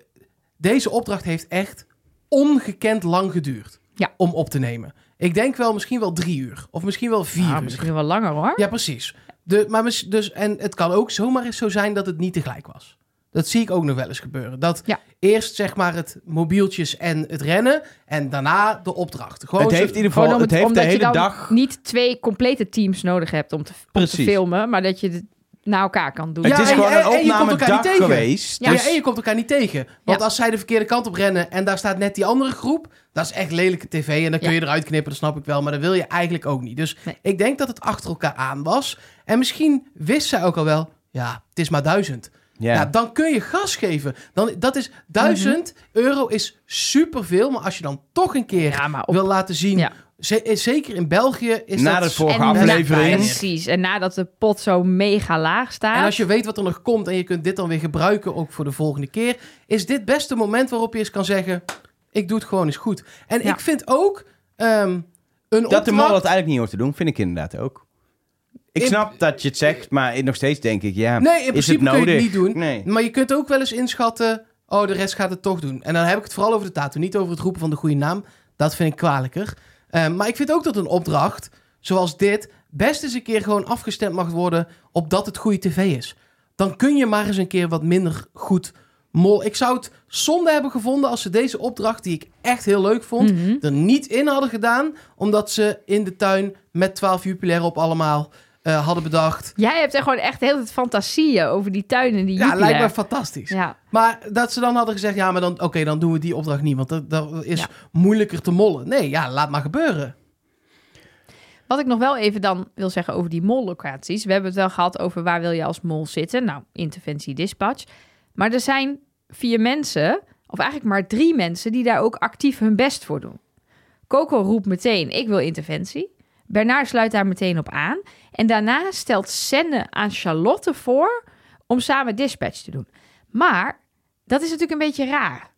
S3: deze opdracht heeft echt ongekend lang geduurd
S2: Ja.
S3: om op te nemen. Ik denk wel misschien wel drie uur. Of misschien wel vier
S2: nou,
S3: uur.
S2: misschien wel langer hoor.
S3: Ja, precies. De, maar mis- dus, en het kan ook zomaar eens zo zijn dat het niet tegelijk was. Dat zie ik ook nog wel eens gebeuren. Dat
S2: Ja.
S3: eerst zeg maar het mobieltjes en het rennen... en daarna de opdracht. Gewoon
S1: Het
S3: zo-
S1: heeft in ieder
S2: Gewoon
S1: geval,
S2: om
S1: het heeft de
S2: omdat je
S1: hele
S2: dan
S1: dag...
S2: niet twee complete teams nodig hebt om te, om te
S1: Precies.
S2: filmen, maar dat je het naar elkaar kan doen.
S3: Ja,
S1: het is
S3: en je-
S1: gewoon
S3: en-
S1: een
S3: en je komt elkaar
S1: opnamedag
S3: niet tegen.
S1: geweest.
S3: Ja,
S1: dus-
S3: en je komt elkaar niet tegen. Want
S2: Ja.
S3: als zij de verkeerde kant op rennen... en daar staat net die andere groep... dat is echt lelijke tv en dan kun
S2: Ja.
S3: je eruit knippen, dat snap ik wel. Maar dat wil je eigenlijk ook niet. Dus
S2: Nee.
S3: ik denk dat het achter elkaar aan was. En misschien wist zij ook al wel... ja, het is maar duizend.
S1: ja.
S3: Ja, dan kun je gas geven. Dan, dat is duizend euro is superveel. Maar als je dan toch een keer
S2: Ja, maar op-
S3: wil laten zien...
S2: Ja.
S3: ze- zeker in België is
S1: Na
S3: dat...
S1: de vorige
S2: En na-
S1: aflevering.
S2: Precies. En nadat de pot zo mega laag staat.
S3: En als je weet wat er nog komt en je kunt dit dan weer gebruiken ook voor de volgende keer, is dit best een moment waarop je eens kan zeggen, ik doe het gewoon eens goed. En
S2: Ja.
S3: ik vind ook ehm, een
S1: Dat
S3: opdracht...
S1: de mol dat eigenlijk niet hoort te doen, vind ik inderdaad ook. Ik
S3: In-
S1: snap dat je het zegt, maar nog steeds denk ik, ja,
S3: Nee, in
S1: is het
S3: principe kun
S1: nodig?
S3: je het niet doen.
S1: Nee.
S3: Maar je kunt ook wel eens inschatten, oh, de rest gaat het toch doen. En dan heb ik het vooral over de tattoo, niet over het roepen van de goede naam. Dat vind ik kwalijker. Ehm, maar ik vind ook dat een opdracht, zoals dit, best eens een keer gewoon afgestemd mag worden op dat het goede tv is. Dan kun je maar eens een keer wat minder goed mol. Ik zou het zonde hebben gevonden als ze deze opdracht, die ik echt heel leuk vond,
S2: Mhm.
S3: er niet in hadden gedaan, omdat ze in de tuin met twaalf Jupiler op allemaal uh, hadden bedacht.
S2: Jij hebt er gewoon echt heel veel fantasieën over die tuinen die
S3: Ja,
S2: Jupiler.
S3: lijkt me fantastisch.
S2: Ja.
S3: Maar dat ze dan hadden gezegd, ja, maar dan, oké, okay, dan doen we die opdracht niet, want dat, dat is
S2: Ja.
S3: moeilijker te mollen. Nee, ja, laat maar gebeuren.
S2: Wat ik nog wel even dan wil zeggen over die mollocaties. We hebben het wel gehad over waar wil je als mol zitten. Nou, interventie dispatch. Maar er zijn vier mensen, of eigenlijk maar drie mensen, die daar ook actief hun best voor doen. Coco roept meteen, ik wil interventie. Bernard sluit daar meteen op aan. En daarna stelt Senne aan Charlotte voor om samen dispatch te doen. Maar dat is natuurlijk een beetje raar.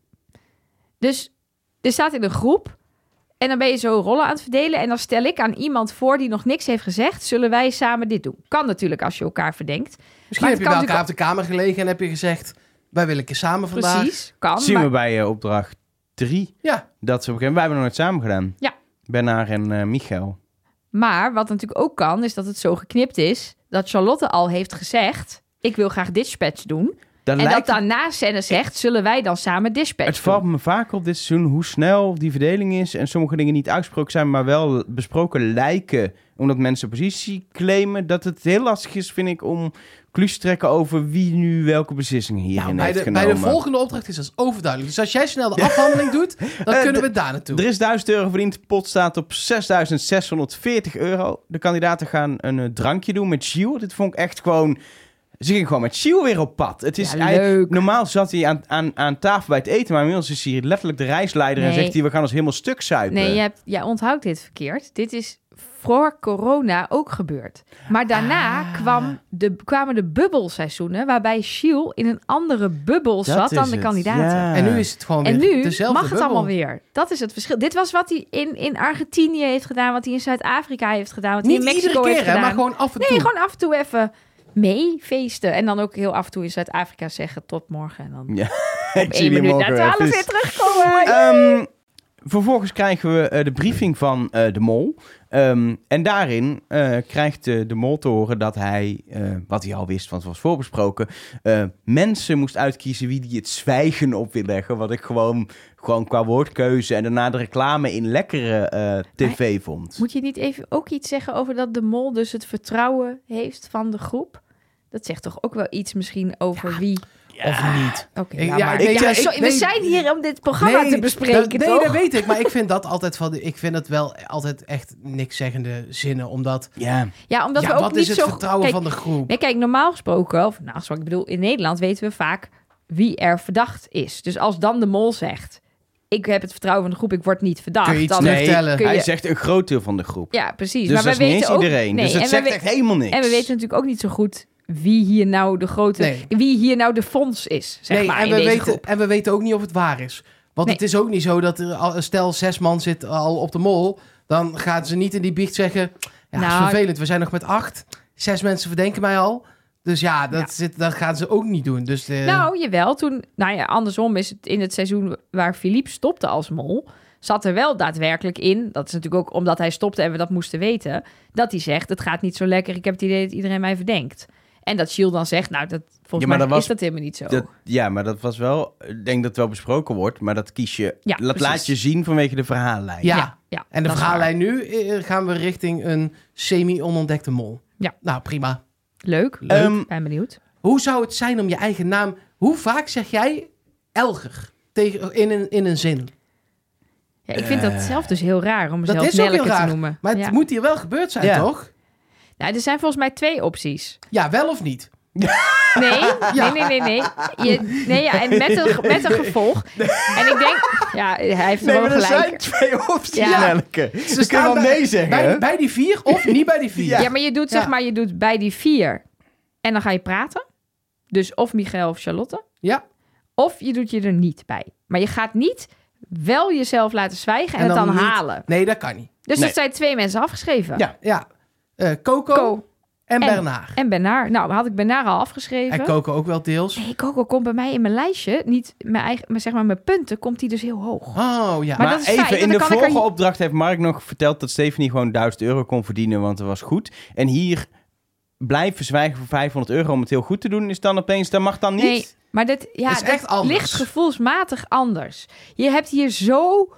S2: Dus er staat in een groep en dan ben je zo rollen aan het verdelen. En dan stel ik aan iemand voor die nog niks heeft gezegd, zullen wij samen dit doen? Kan natuurlijk als je elkaar verdenkt.
S3: Misschien
S2: Maar
S3: heb je
S2: het
S3: bij
S2: kan
S3: elkaar op de kamer gelegen en heb je gezegd, wij willen een keer samen vandaag.
S2: Precies, kan.
S1: Dat zien
S2: maar-
S1: we bij uh, opdracht drie.
S3: Ja.
S1: Dat ze op een gegeven moment, wij hebben nog nooit samen gedaan.
S2: Ja.
S1: Bernard en uh, Michael.
S2: Maar wat natuurlijk ook kan, is dat het zo geknipt is dat Charlotte al heeft gezegd, ik wil graag dispatch doen.
S1: Dat
S2: En
S1: lijkt
S2: dat daarna Senne zegt, zullen wij dan samen dispatch
S1: Het
S2: doen?
S1: valt me vaker op dit seizoen hoe snel die verdeling is en sommige dingen niet uitgesproken zijn, maar wel besproken lijken, omdat mensen positie claimen, dat het heel lastig is, vind ik, om conclusies te trekken over wie nu welke beslissingen hierin
S3: Nou, bij,
S1: heeft
S3: de,
S1: genomen.
S3: bij de volgende opdracht is dat overduidelijk. Dus als jij snel de afhandeling doet, dan
S1: Uh,
S3: kunnen
S1: d-
S3: we daar naartoe.
S1: Er is duizend euro verdiend, de pot staat op zesduizend zeshonderdveertig euro. De kandidaten gaan een uh, drankje doen met Gilles. Dit vond ik echt gewoon... Ze ging gewoon met Gilles weer op pad. Het is
S2: Ja,
S1: eigenlijk-
S2: leuk.
S1: normaal zat hij aan, aan, aan tafel bij het eten, maar inmiddels is hij letterlijk de reisleider en
S2: Nee.
S1: zegt hij, we gaan ons helemaal stuk zuipen.
S2: Nee, je hebt, jij onthoudt dit verkeerd. Dit is voor corona ook gebeurd. Maar daarna
S1: Ah.
S2: kwam de, kwamen de bubbelseizoenen, waarbij Gilles in een andere bubbel
S1: Dat
S2: zat
S1: is
S2: dan de
S1: het,
S2: kandidaten.
S1: ja.
S3: En nu is het gewoon
S2: En
S3: weer
S2: nu
S3: dezelfde
S2: mag het
S3: bubbel.
S2: allemaal weer. Dat is het verschil. Dit was wat hij in, in Argentinië heeft gedaan, wat hij in Zuid-Afrika heeft gedaan, wat hij
S3: Niet
S2: in Mexico
S3: iedere keer,
S2: heeft
S3: hè,
S2: gedaan.
S3: maar gewoon af en toe.
S2: Nee, gewoon af en toe even mee feesten. En dan ook heel af en toe in Zuid-Afrika zeggen tot morgen. En dan
S1: Ja,
S2: om
S1: ik zie
S2: één
S1: die
S2: minuut na
S1: morgen
S2: twaalf
S1: weer.
S2: weer terugkomen.
S1: Ehm, vervolgens krijgen we uh, de briefing van uh, de mol. Um, en daarin uh, krijgt uh, de mol te horen dat hij, uh, wat hij al wist, want het was voorbesproken, uh, mensen moest uitkiezen wie die het zwijgen op wil leggen. Wat ik gewoon, gewoon qua woordkeuze en daarna de reclame in lekkere uh, tv vond.
S2: Moet je niet even ook iets zeggen over dat de mol dus het vertrouwen heeft van de groep? Dat zegt toch ook wel iets misschien over wie...
S3: Of niet.
S2: Oké,
S3: Ik-
S2: ja,
S3: ja,
S2: maar...
S3: ik-
S2: ja,
S3: ja, ik-
S2: sorry, we
S3: nee.
S2: zijn hier om dit programma te bespreken,
S3: dat, nee,
S2: toch?
S3: dat weet ik. Maar ik vind dat altijd van... de- Ik vind het wel altijd echt niks zeggende zinnen. Omdat...
S1: Ja,
S2: Ja, omdat
S3: ja,
S2: we ook
S3: wat
S2: niet
S3: is het
S2: zo...
S3: vertrouwen
S2: Kijk,
S3: van de groep?
S2: Nee, kijk, normaal gesproken, of nou, zoals ik bedoel, in Nederland weten we vaak wie er verdacht is. Dus als dan de mol zegt, ik heb het vertrouwen van de groep, ik word niet verdacht.
S3: Kun je iets
S2: dan,
S3: terug-
S1: nee,
S3: vertellen.
S2: kun je-
S1: hij zegt een groot deel van de groep.
S2: Ja, precies.
S1: Dus
S2: maar
S1: dat
S2: we
S1: is niet
S2: weten
S1: eens
S2: ook,
S1: iedereen.
S2: Nee,
S1: dus het
S2: en
S1: zegt
S2: we, we-
S1: echt helemaal niks.
S2: En we weten natuurlijk ook niet zo goed wie hier nou de grote,
S3: Nee.
S2: wie hier nou de fonds is, zeg
S3: nee,
S2: maar,
S3: en
S2: in
S3: we,
S2: deze
S3: weten,
S2: groep.
S3: en we weten ook niet of het waar is. Want
S2: Nee.
S3: het is ook niet zo dat er al, stel zes man zit al op de mol. Dan gaan ze niet in die biecht zeggen... Ja, dat
S2: Nou,
S3: is vervelend. We zijn nog met acht. Zes mensen verdenken mij al. Dus ja, dat,
S2: Ja.
S3: Zit, dat gaan ze ook niet doen. Dus de,
S2: Nou, jawel. Toen, nou ja, andersom is het in het seizoen waar Philippe stopte als mol, zat er wel daadwerkelijk in, dat is natuurlijk ook omdat hij stopte en we dat moesten weten, dat hij zegt, het gaat niet zo lekker, ik heb het idee dat iedereen mij verdenkt. En dat Gilles dan zegt, nou, dat, volgens
S1: Ja, maar
S2: mij
S1: dat was-
S2: is dat helemaal niet zo.
S1: Dat, ja, maar dat was wel... Ik denk dat het wel besproken wordt, maar dat kies je...
S2: Ja,
S1: dat
S2: precies.
S1: laat je zien vanwege de verhaallijn.
S3: Ja.
S2: ja, ja,
S3: En de
S2: dat is
S3: verhaallijn nu eh, gaan we richting een semi-onontdekte mol.
S2: Ja.
S3: Nou, prima.
S2: waar. Leuk, leuk.
S1: Ehm,
S2: ben benieuwd.
S3: Hoe zou het zijn om je eigen naam... Hoe vaak zeg jij Elger tegen, in, een, in een zin?
S2: Ja, ik vind
S1: eh,
S2: dat zelf dus heel raar om
S3: Dat
S2: mezelf
S3: is ook heel
S2: Nelleke te
S3: raar.
S2: noemen.
S3: Maar het
S2: ja.
S3: moet hier wel gebeurd zijn,
S1: Ja.
S3: toch?
S2: Nou, er zijn volgens mij twee opties.
S3: Ja, wel of niet?
S2: Nee,
S3: Ja.
S2: nee, nee, nee. nee. Je, nee ja, en met een, met een gevolg. En ik denk, ja, hij heeft er
S1: Nee,
S2: wel
S1: maar er
S2: gelijk.
S1: zijn twee opties,
S2: Ja.
S1: Nelleke.
S3: Ze
S1: Ze kunnen
S3: staan
S1: wel
S3: bij-
S1: nee zeggen.
S3: Bij, bij die vier of niet bij die vier?
S1: Ja.
S2: Ja, maar je doet zeg
S3: Ja.
S2: maar, je doet bij die vier en dan ga je praten. Dus of Michael of Charlotte.
S3: Ja.
S2: Of je doet je er niet bij. Maar je gaat niet wel jezelf laten zwijgen en,
S3: En
S2: het
S3: dan
S2: dan
S3: niet-
S2: halen.
S3: Nee, dat kan niet.
S2: Dus
S1: Nee.
S2: dat zijn twee mensen afgeschreven.
S1: Ja.
S3: Ja. Eh, Coco
S2: Co
S3: en
S2: en-
S3: Bernard.
S2: en Bernard. Nou, had ik Bernard al afgeschreven.
S3: En Coco ook wel deels.
S2: Nee, Coco komt bij mij in mijn lijstje. Niet mijn eigen, maar zeg maar mijn punten, komt die dus heel hoog.
S3: Oh, ja.
S2: Maar
S1: Maar
S2: dat is
S1: even,
S2: fijn,
S1: in
S2: want
S1: de
S2: dan kan ik er-
S1: vorige opdracht heeft Mark nog verteld dat Stephanie gewoon duizend euro kon verdienen, want dat was goed. En hier blijven zwijgen voor vijfhonderd euro om het heel goed te doen, is dan opeens, dat mag dan niet?
S2: Nee, Maar dit, ja,
S3: is echt
S2: dit
S3: anders.
S2: ligt gevoelsmatig anders. Je hebt hier zo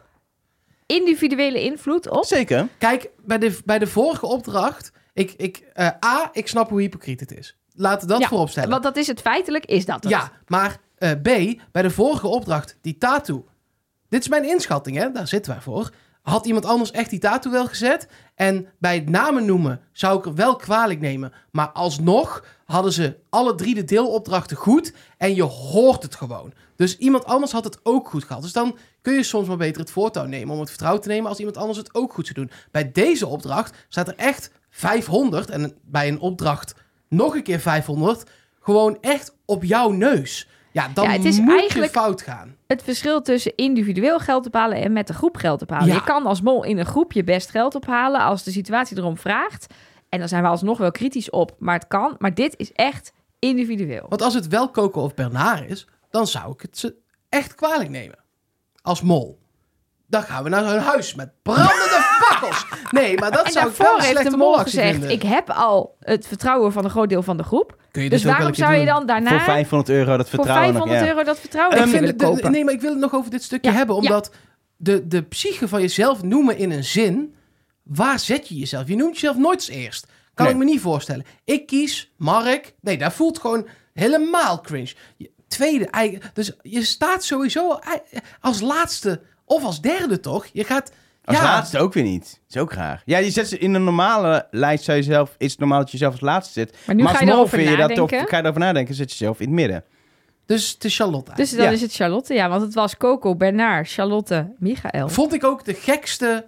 S2: individuele invloed op.
S1: Zeker.
S3: Kijk, bij de, bij de vorige opdracht... Ik, ik, uh, A, ik snap hoe hypocriet het is. Laten we dat
S2: Ja,
S3: voorop stellen.
S2: Want dat is het feitelijk, is dat het.
S3: Ja, maar uh, B, bij de vorige opdracht, die tattoo. Dit is mijn inschatting, hè? Daar zitten wij voor. Had iemand anders echt die tattoo wel gezet? En bij het namen noemen zou ik er wel kwalijk nemen. Maar alsnog hadden ze alle drie de deelopdrachten goed. En je hoort het gewoon. Dus iemand anders had het ook goed gehad. Dus dan kun je soms maar beter het voortouw nemen om het vertrouwen te nemen als iemand anders het ook goed zou doen. Bij deze opdracht staat er echt vijfhonderd. En bij een opdracht nog een keer vijfhonderd. Gewoon echt op jouw neus. Ja, dan
S2: Ja, het is
S3: moet
S2: eigenlijk-
S3: je fout gaan.
S2: Het verschil tussen individueel geld ophalen en met de groep geld ophalen.
S3: Ja.
S2: Je kan als mol in een groepje best geld ophalen als de situatie erom vraagt. En dan zijn we alsnog wel kritisch op, maar het kan. Maar dit is echt individueel.
S3: Want als het wel Coco of Bernard is, dan zou ik het ze echt kwalijk nemen. Als mol. Dan gaan we naar hun huis met brandende fakkels. Nee, maar dat
S2: En
S3: zou ik wel
S2: daarvoor
S3: een
S2: heeft
S3: slechte
S2: de mol
S3: molactie
S2: gezegd,
S3: vinden.
S2: ik heb al het vertrouwen van een groot deel van de groep.
S3: Kun je
S2: Dus
S3: dit ook wel
S2: waarom
S3: een keer
S2: zou je
S3: doen?
S2: dan daarna
S1: Voor vijfhonderd euro dat
S2: voor
S1: vertrouwen nog,
S2: vijfhonderd
S1: ja.
S2: euro dat vertrouwen
S3: Ik
S2: nog
S3: vind
S2: willen
S3: het- de-
S2: kopen?
S3: nee, maar ik wil het nog over dit stukje
S2: Ja,
S3: hebben.
S2: ja.
S3: Omdat de, de psyche van jezelf noemen in een zin... Waar zet je jezelf? Je noemt jezelf nooit als eerst. Kan
S1: Nee.
S3: ik me niet voorstellen. Ik kies Mark. Nee, dat voelt gewoon helemaal cringe. Je- Tweede, eigen. Dus je staat sowieso al ei- als laatste of als derde, toch? Je gaat...
S1: Als
S3: ja,
S1: laatste ook weer niet. Dat is ook raar. Ja, je zet ze in een normale lijst, zou je zelf, is het normaal dat je zelf als laatste zit.
S2: Maar nu
S1: maar
S2: ga
S1: als
S2: je
S1: mol
S2: erover
S1: vind je dat toch,
S2: nadenken.
S1: ga je erover nadenken, zet je zelf in het midden.
S3: Dus het is Charlotte.
S2: Dus dan
S1: Ja.
S2: is het Charlotte, ja. Want het was Coco, Bernard, Charlotte, Michael.
S3: Vond ik ook de gekste...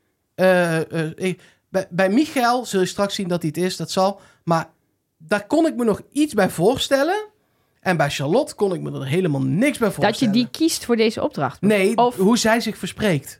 S3: eh, eh, ik- bij, bij Michael zul je straks zien dat hij het is, dat zal. Maar daar kon ik me nog iets bij voorstellen. En bij Charlotte kon ik me er helemaal niks bij voorstellen.
S2: Dat je die kiest voor deze opdracht.
S3: Nee,
S2: Of-
S3: hoe zij zich verspreekt.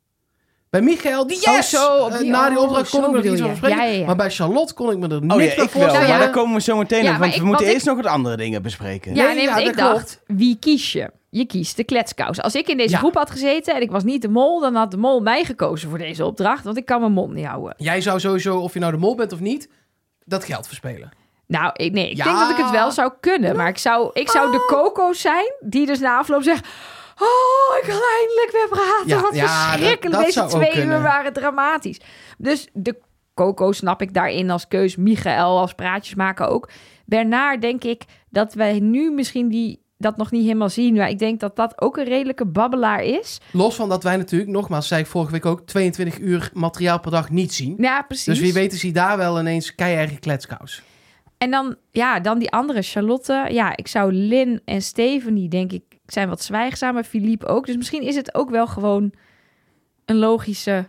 S3: Bij Michael, die
S2: Oh,
S3: yes!
S2: zo, op
S3: Eh,
S2: die-
S3: na die
S2: oh,
S3: opdracht kon
S2: zo
S3: ik me er iets
S2: bedoel
S3: van
S2: je.
S3: verspreken.
S2: Ja, ja, ja.
S3: Maar bij Charlotte kon ik me er
S1: Oh
S3: niks
S1: ja,
S3: bij
S1: ik wel.
S3: voorstellen.
S2: Nou ja.
S1: Maar daar komen we zo meteen
S2: Ja,
S1: op,
S2: maar
S1: want
S2: ik-
S1: we moeten
S2: wat
S1: eerst nog wat andere dingen bespreken.
S2: Ja,
S3: Nee,
S2: nee,
S3: ja,
S2: want
S3: dat
S2: ik dacht,
S3: klopt.
S2: wie kies je? Je kiest de kletskous. Als ik in deze
S3: Ja.
S2: groep had gezeten en ik was niet de mol, dan had de mol mij gekozen voor deze opdracht, want ik kan mijn mond niet houden.
S3: Jij zou sowieso, of je nou de mol bent of niet, dat geld verspelen.
S2: Nou, ik, nee, ik
S3: Ja.
S2: denk dat ik het wel zou kunnen, maar ik zou, ik zou de Coco's zijn die dus na afloop zegt, oh, ik kan eindelijk weer praten.
S3: Ja,
S2: Wat
S3: ja,
S2: verschrikkelijk.
S3: dat- dat
S2: Deze
S3: zou ook
S2: twee
S3: kunnen.
S2: uur waren dramatisch. Dus de Coco snap ik daarin als keus. Michael als praatjes maken ook. Bernard denk ik dat wij nu misschien die, dat nog niet helemaal zien. Maar ik denk dat dat ook een redelijke babbelaar is.
S3: Los van dat wij natuurlijk, nogmaals, zei ik vorige week ook, tweeëntwintig uur materiaal per dag niet zien.
S2: Ja, precies.
S3: Dus wie weet is hij daar wel ineens keiharde kletskous.
S2: En dan, ja, dan die andere, Charlotte. Ja, ik zou Lynn en Stephanie, denk ik, zijn wat zwijgzamer. Philippe ook. Dus misschien is het ook wel gewoon een logische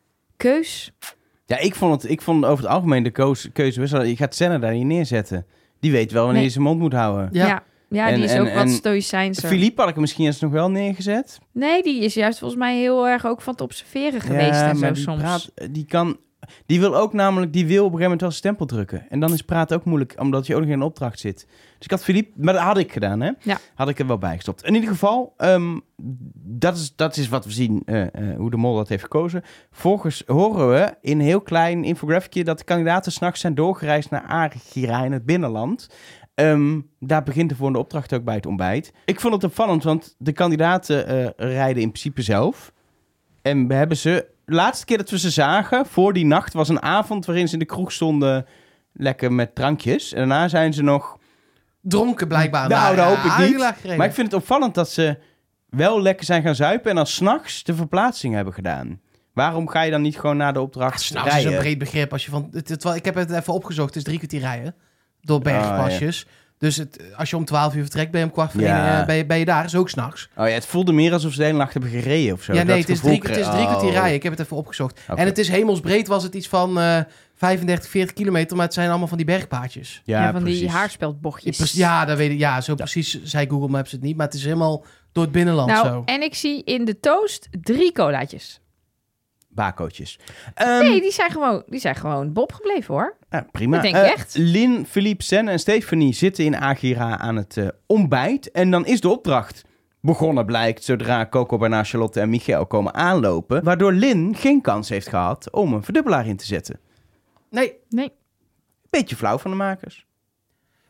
S2: keus.
S1: Ja, ik vond, het, ik vond over het algemeen de koos- keuze best wel... Je gaat Senna daar niet neerzetten. Die weet wel wanneer
S2: Nee.
S1: je zijn mond moet houden.
S3: Ja.
S2: Ja, ja,
S1: En-
S2: die is
S1: en-
S2: ook wat
S1: en
S2: stoïcijnser.
S1: Philippe had ik er misschien eens nog wel neergezet.
S2: Nee, die is juist volgens mij heel erg ook van het observeren geweest
S1: ja,
S2: en zo
S1: maar die
S2: soms.
S1: praat, die kan... Die wil ook namelijk, die wil op een gegeven moment wel zijn stempel drukken. En dan is praten ook moeilijk, omdat je ook nog in een opdracht zit. Dus ik had Philippe, maar dat had ik gedaan, hè?
S2: Ja.
S1: Had ik er wel bij gestopt. In ieder geval, ehm, dat, is, dat is wat we zien, eh, eh, hoe de mol dat heeft gekozen. Volgens horen we in een heel klein infografiekje dat de kandidaten 's nachts zijn doorgereisd naar Agira in het binnenland. Ehm, daar begint de volgende opdracht ook bij het ontbijt. Ik vond het opvallend, want de kandidaten eh, rijden in principe zelf. En we hebben ze... De laatste keer dat we ze zagen, voor die nacht, was een avond waarin ze in de kroeg stonden lekker met drankjes. En daarna zijn ze nog...
S3: Dronken blijkbaar.
S1: Nou, dat hoop ik niet.
S3: Aguilar gereden.
S1: Maar ik vind het opvallend dat ze wel lekker zijn gaan zuipen en dan 's nachts de verplaatsing hebben gedaan. Waarom ga je dan niet gewoon naar de opdracht
S3: S'nachts is
S1: rijden?
S3: een breed begrip. Als je van, het, het, ik heb het even opgezocht. Het is drie kwartier rijden. Door bergpasjes. Dus het, als je om twaalf uur vertrekt, ben je om kwart voor
S1: Ja.
S3: één, eh, ben, je, ben je daar. Is ook s'nachts.
S1: Oh ja, het voelde meer alsof ze de hele nacht hebben gereden of zo.
S3: Ja,
S1: Dat
S3: nee, het is,
S1: gevoel
S3: drie, het is
S1: kreeg-
S3: drie kwartier
S1: Oh.
S3: rijden. Ik heb het even opgezocht.
S1: Oké.
S3: En het is hemelsbreed was het iets van eh vijfendertig, veertig kilometer. Maar het zijn allemaal van die bergpaadjes.
S1: Ja,
S2: Ja, van die
S1: precies.
S2: haarspeldbochtjes.
S3: Ja, precies- ja, dat weet ik. Ja, zo precies zei Google Maps het niet. Maar het is helemaal door het binnenland
S2: Nou,
S3: zo.
S2: en ik zie in de toast drie colaatjes.
S1: Bakootjes. Ehm,
S2: Nee, die zijn gewoon, die zijn gewoon Bob gebleven, hoor.
S1: Ja, prima.
S2: Dat denk ik
S1: Eh,
S2: echt.
S1: Lynn, Philippe, Sen en Stephanie zitten in Agira aan het eh, ontbijt. En dan is de opdracht begonnen, blijkt, zodra Coco, Bernard, Charlotte en Michael komen aanlopen. Waardoor Lynn geen kans heeft gehad om een verdubbelaar in te zetten.
S3: Nee,
S2: Nee.
S1: Beetje flauw van de makers.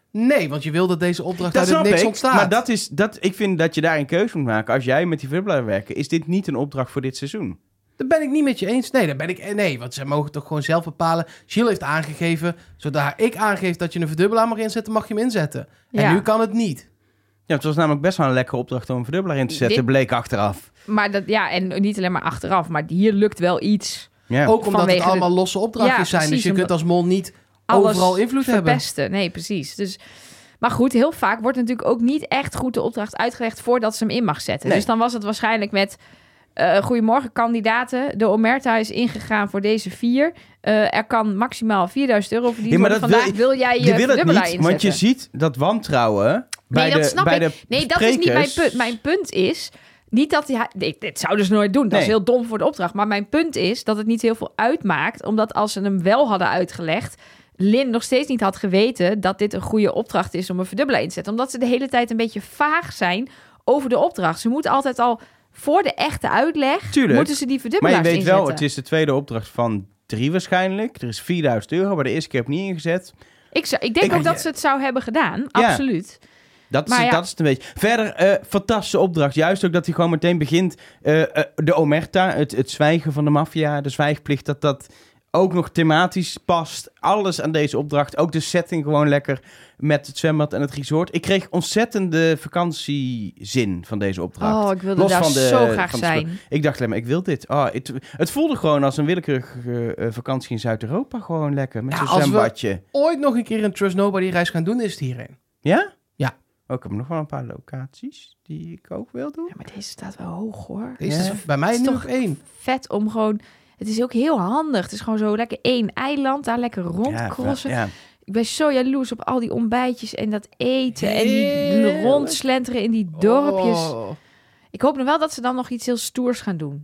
S3: Nee, want je wil dat deze opdracht
S1: Dat
S3: uit het
S1: snap
S3: niks
S1: ik,
S3: ontstaat.
S1: maar dat is, dat, ik vind dat je daar een keuze moet maken. Als jij met die verdubbelaar werken, is dit niet een opdracht voor dit seizoen.
S3: Daar ben ik niet met je eens. Nee, daar ben ik... Nee, want zij mogen toch gewoon zelf bepalen. Gilles heeft aangegeven, zodra ik aangeef dat je een verdubbelaar mag inzetten, mag je hem inzetten. En
S2: Ja.
S3: nu kan het niet.
S1: Ja, het was namelijk best wel een lekkere opdracht om een verdubbelaar in te zetten,
S2: Dit-
S1: bleek achteraf.
S2: Maar dat, ja, en niet alleen maar achteraf, maar hier lukt wel iets.
S1: Ja.
S3: Ook omdat
S2: Vanwege
S3: het
S2: de-
S3: allemaal losse opdrachtjes
S2: Ja,
S3: zijn. Dus
S2: precies,
S3: je kunt
S2: omdat
S3: als mol niet
S2: Alles
S3: overal invloed hebben.
S2: verpesten. Nee, precies. Dus, maar goed, heel vaak wordt natuurlijk ook niet echt goed de opdracht uitgelegd voordat ze hem in mag zetten.
S1: Nee.
S2: Dus dan was het waarschijnlijk met... Uh, goedemorgen, kandidaten. De Omerta is ingegaan voor deze vier. Uh, er kan maximaal vierduizend euro verdiend
S1: Ja, maar
S2: worden.
S1: dat
S2: Vandaag
S1: wil-
S2: wil, jij je,
S1: Je wil het
S2: verdubbelaar
S1: niet,
S2: inzetten.
S1: want je ziet dat wantrouwen bij
S2: Nee, dat
S1: de
S2: snap
S1: bij
S2: ik.
S1: de
S2: Nee, dat is niet mijn
S1: sprekers.
S2: punt. Mijn punt is niet dat hij... Nee, dit zouden ze nooit doen. Dat
S1: Nee.
S2: is heel dom voor de opdracht. Maar mijn punt is dat het niet heel veel uitmaakt. Omdat als ze hem wel hadden uitgelegd... Lin nog steeds niet had geweten dat dit een goede opdracht is om een verdubbelaar in te zetten. Omdat ze de hele tijd een beetje vaag zijn over de opdracht. Ze moeten altijd al voor de echte uitleg...
S1: Tuurlijk.
S2: moeten ze die
S1: Maar
S2: verdubbelaars
S1: je weet
S2: inzetten.
S1: wel, het is de tweede opdracht van drie waarschijnlijk. Er is vierduizend euro, maar de eerste keer heb ik niet ingezet.
S2: Ik, zou, ik denk
S1: Ik-
S2: ook dat ze het zou hebben gedaan.
S1: Ja.
S2: Absoluut.
S1: Dat is,
S2: Maar ja.
S1: dat is het een beetje. Verder, eh, fantastische opdracht. Juist ook dat hij gewoon meteen begint. eh, eh, de Omerta, het, het zwijgen van de maffia, de zwijgplicht, dat dat ook nog thematisch past. Alles aan deze opdracht. Ook de setting gewoon lekker met het zwembad en het resort. Ik kreeg ontzettende vakantiezin van deze opdracht.
S2: Oh, ik wilde
S1: Los
S2: daar
S1: van de-
S2: zo graag
S1: van de
S2: zijn.
S1: Ik dacht alleen maar, ik wil dit. Oh, het, het voelde gewoon als een willekeurige eh, vakantie in Zuid-Europa. Gewoon lekker, met
S3: Ja,
S1: zo'n
S3: als we-
S1: zwembadje.
S3: Ooit nog een keer een Trust Nobody reis gaan doen, is het hierheen.
S1: Ja?
S3: Ja.
S1: Ook ik heb nog wel een paar locaties die ik ook wil doen.
S2: Ja, maar deze staat wel hoog, hoor.
S3: Deze
S1: Ja.
S3: is bij mij
S2: Het is
S3: nu
S2: toch
S3: nog één.
S2: Vet om gewoon... Het is ook heel handig. Het is gewoon zo lekker één eiland. Daar lekker rondcrossen.
S1: Ja, ja.
S2: Ik ben zo jaloers op al die ontbijtjes en dat eten. En die
S3: Heerlijk.
S2: rondslenteren in die dorpjes.
S3: Oh.
S2: Ik hoop nog wel dat ze dan nog iets heel stoers gaan doen.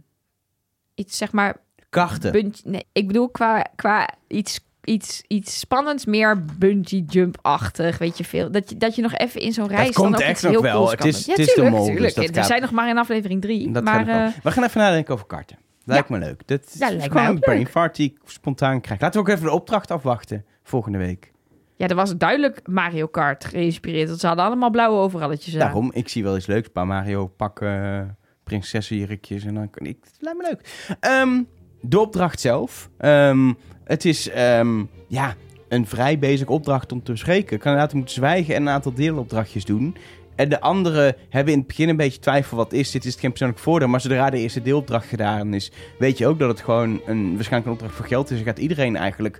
S2: Iets, zeg maar...
S1: Karten.
S2: Bungee, nee, ik bedoel qua, qua iets, iets, iets spannends. Meer bungee jump-achtig, weet je veel. Dat je, dat je nog even in zo'n reis
S1: komt
S2: dan ook
S1: echt
S2: iets
S1: nog
S2: heel
S1: wel.
S2: cools
S1: Het
S2: kan
S1: is-
S2: doen.
S1: het
S2: Ja,
S1: is de
S2: tuurlijk,
S1: mol, dus
S2: tuurlijk.
S1: dat
S2: We
S1: gaat-
S2: zijn nog maar in aflevering drie.
S1: Dat
S2: maar
S1: gaat nog wel.
S2: eh,
S1: We gaan even nadenken over karten. Lijkt me leuk. Dat is
S2: Ja, lijkt
S1: gewoon
S2: mij
S1: een
S2: ook
S1: brain
S2: leuk.
S1: fart die ik spontaan krijg. Laten we ook even de opdracht afwachten volgende week.
S2: ja, er was duidelijk Mario Kart geïnspireerd. Want ze hadden allemaal blauwe overalletjes aan.
S1: Daarom, ik zie wel iets leuks. Een paar Mario pakken, prinsessenjurkjes en dan kan ik... Het lijkt me leuk. Ehm, de opdracht zelf. Ehm, het is ehm, ja, een vrij basic opdracht om te bespreken. Kandidaten moeten zwijgen en een aantal deelopdrachtjes doen. En de anderen hebben in het begin een beetje twijfel wat is. Dit is het geen persoonlijk voordeel. Maar zodra de eerste deelopdracht gedaan is, weet je ook dat het gewoon een, waarschijnlijk een opdracht voor geld is. Dan gaat iedereen eigenlijk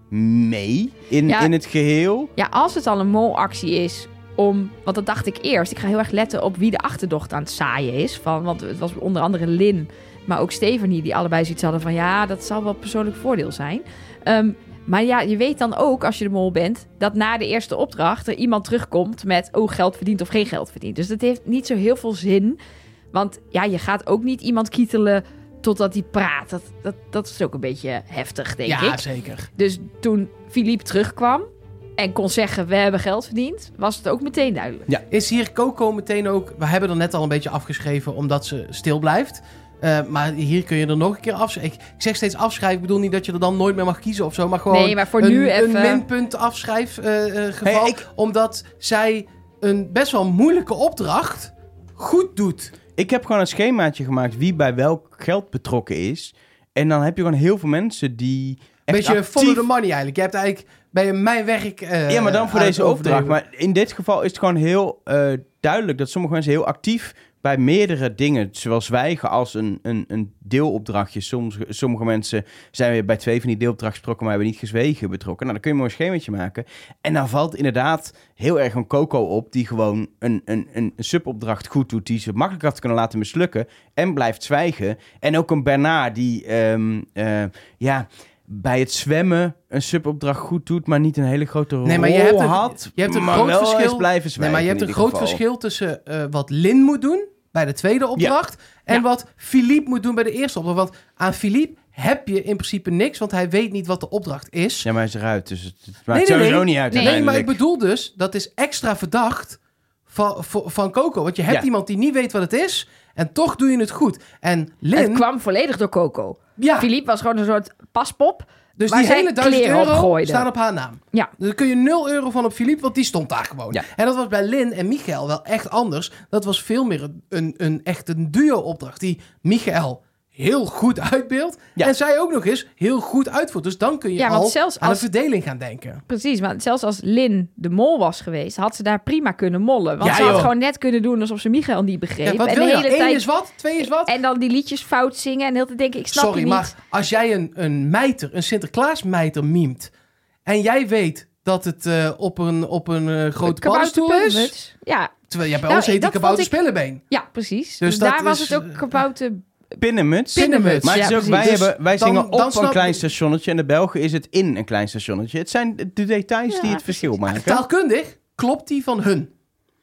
S1: mee in,
S2: Ja.
S1: in het geheel.
S2: Ja, als het al een molactie is om... Want dat dacht ik eerst. Ik ga heel erg letten op wie de achterdocht aan het zaaien is. Van, want het was onder andere Lin, maar ook Stephanie, die allebei zoiets hadden van... Ja, dat zal wel persoonlijk voordeel zijn. Um, maar ja, je weet dan ook, als je de mol bent, dat na de eerste opdracht er iemand terugkomt met... Oh, geld verdiend of geen geld verdiend. Dus dat heeft niet zo heel veel zin. Want ja, je gaat ook niet iemand kietelen totdat hij praat. Dat, dat, dat is ook een beetje heftig, denk
S3: Ja,
S2: ik.
S3: zeker.
S2: Dus toen Philippe terugkwam en kon zeggen, we hebben geld verdiend, was het ook meteen duidelijk.
S3: Is hier Coco meteen ook... We hebben er net al een beetje afgeschreven omdat ze stil blijft. Uh, maar hier kun je er nog een keer afschrijven. Ik, ik zeg steeds afschrijven. Ik bedoel niet dat je er dan nooit meer mag kiezen of zo. Maar gewoon
S2: Nee, maar voor
S3: een,
S2: nu
S3: een
S2: even...
S3: minpunt afschrijf uh, uh, geval.
S1: Hey, ik-
S3: Omdat zij een best wel moeilijke opdracht goed doet.
S1: Ik heb gewoon een schemaatje gemaakt wie bij welk geld betrokken is. En dan heb je gewoon heel veel mensen die echt
S3: Beetje
S1: actief...
S3: follow the money eigenlijk. Je hebt eigenlijk bij mijn werk uh,
S1: Ja, maar dan voor
S3: aan
S1: deze
S3: het
S1: opdracht.
S3: overnemen.
S1: Maar in dit geval is het gewoon heel uh, duidelijk dat sommige mensen heel actief bij meerdere dingen, zowel zwijgen als een, een, een deelopdrachtje. Soms, sommige mensen zijn weer bij twee van die deelopdrachten betrokken, maar hebben niet gezwegen betrokken. Nou, dan kun je een mooi schemaatje maken. En dan valt inderdaad heel erg een Coco op, die gewoon een, een, een subopdracht goed doet, die ze makkelijk had kunnen laten mislukken en blijft zwijgen. En ook een Bernard die, um, uh, ja... bij het zwemmen een subopdracht goed doet, maar niet een hele grote rol
S3: Nee, maar je hebt een-
S1: had.
S3: je hebt een
S1: maar
S3: groot
S1: wel
S3: verschil-
S1: eens blijven
S3: Nee,
S1: zwijgen.
S3: maar je hebt
S1: in
S3: een
S1: ieder
S3: groot
S1: geval.
S3: verschil tussen uh, wat Lin moet doen bij de tweede opdracht en
S2: Ja.
S3: wat Philippe moet doen bij de eerste opdracht. Want aan Philippe heb je in principe niks, want hij weet niet wat de opdracht is.
S1: Ja, maar hij is eruit, dus het, het maakt
S3: Nee, nee,
S1: sowieso
S3: nee.
S1: niet uit
S2: Nee,
S3: Nee, maar ik
S1: uiteindelijk.
S3: bedoel dus, dat is extra verdacht van, van, van Coco. Want je hebt
S1: Ja.
S3: iemand die niet weet wat het is. En toch doe je het goed. En Lin...
S2: Het kwam volledig door Coco.
S3: ja,
S2: Philippe was gewoon een soort paspop.
S3: dus
S2: waar
S3: die
S2: zij
S3: hele duizend
S2: kleren op
S3: euro
S2: gooide.
S3: staan op haar naam.
S2: Ja.
S3: Dus daar kun je nul euro van op Philippe, want die stond daar gewoon.
S1: Ja.
S3: En dat was bij Lin en Michael wel echt anders. Dat was veel meer een, een, een echt een duo-opdracht die Michael heel goed uitbeeldt.
S1: Ja.
S3: En zij ook nog eens heel goed uitvoert. Dus dan kun je
S2: Ja, want
S3: al
S2: zelfs
S3: aan
S2: als-
S3: een verdeling gaan denken.
S2: Precies, maar zelfs als Lin de mol was geweest, had ze daar prima kunnen mollen. Want
S3: Ja,
S2: ze had
S3: joh.
S2: gewoon net kunnen doen alsof ze Michael niet begreep.
S3: Ja, wat
S2: en
S3: wil
S2: de
S3: je?
S2: hele
S3: Eén
S2: tijd
S3: is wat, twee is wat.
S2: En dan die liedjes fout zingen en heel te denken, ik snap
S3: Sorry,
S2: je niet.
S3: maar als jij een, een mijter, een Sinterklaas-mijter mimt... en jij weet dat het eh, op een, op een eh, grote paddenstoel is...
S2: Kabouterpuntmuts. Ja,
S3: terwijl ja, bij
S2: Nou,
S3: ons heet die
S2: dat
S3: kabouter
S2: vond ik-
S3: spillebeen.
S2: ja, precies.
S3: Dus
S2: Dus,
S3: dat
S2: daar was
S3: is,
S2: het ook
S3: eh,
S2: kabouter...
S1: Pinnenmuts.
S3: Pinnenmuts.
S1: Maar het is
S2: Ja,
S1: ook,
S2: precies.
S1: wij,
S3: Dus
S1: hebben, wij
S3: dan-
S1: zingen
S3: dan
S1: op
S3: snap-
S1: een klein stationnetje. En de Belgen is het in een klein stationnetje. Het zijn de de details
S2: Ja,
S1: die het verschil maken.
S3: Taalkundig klopt die van hun.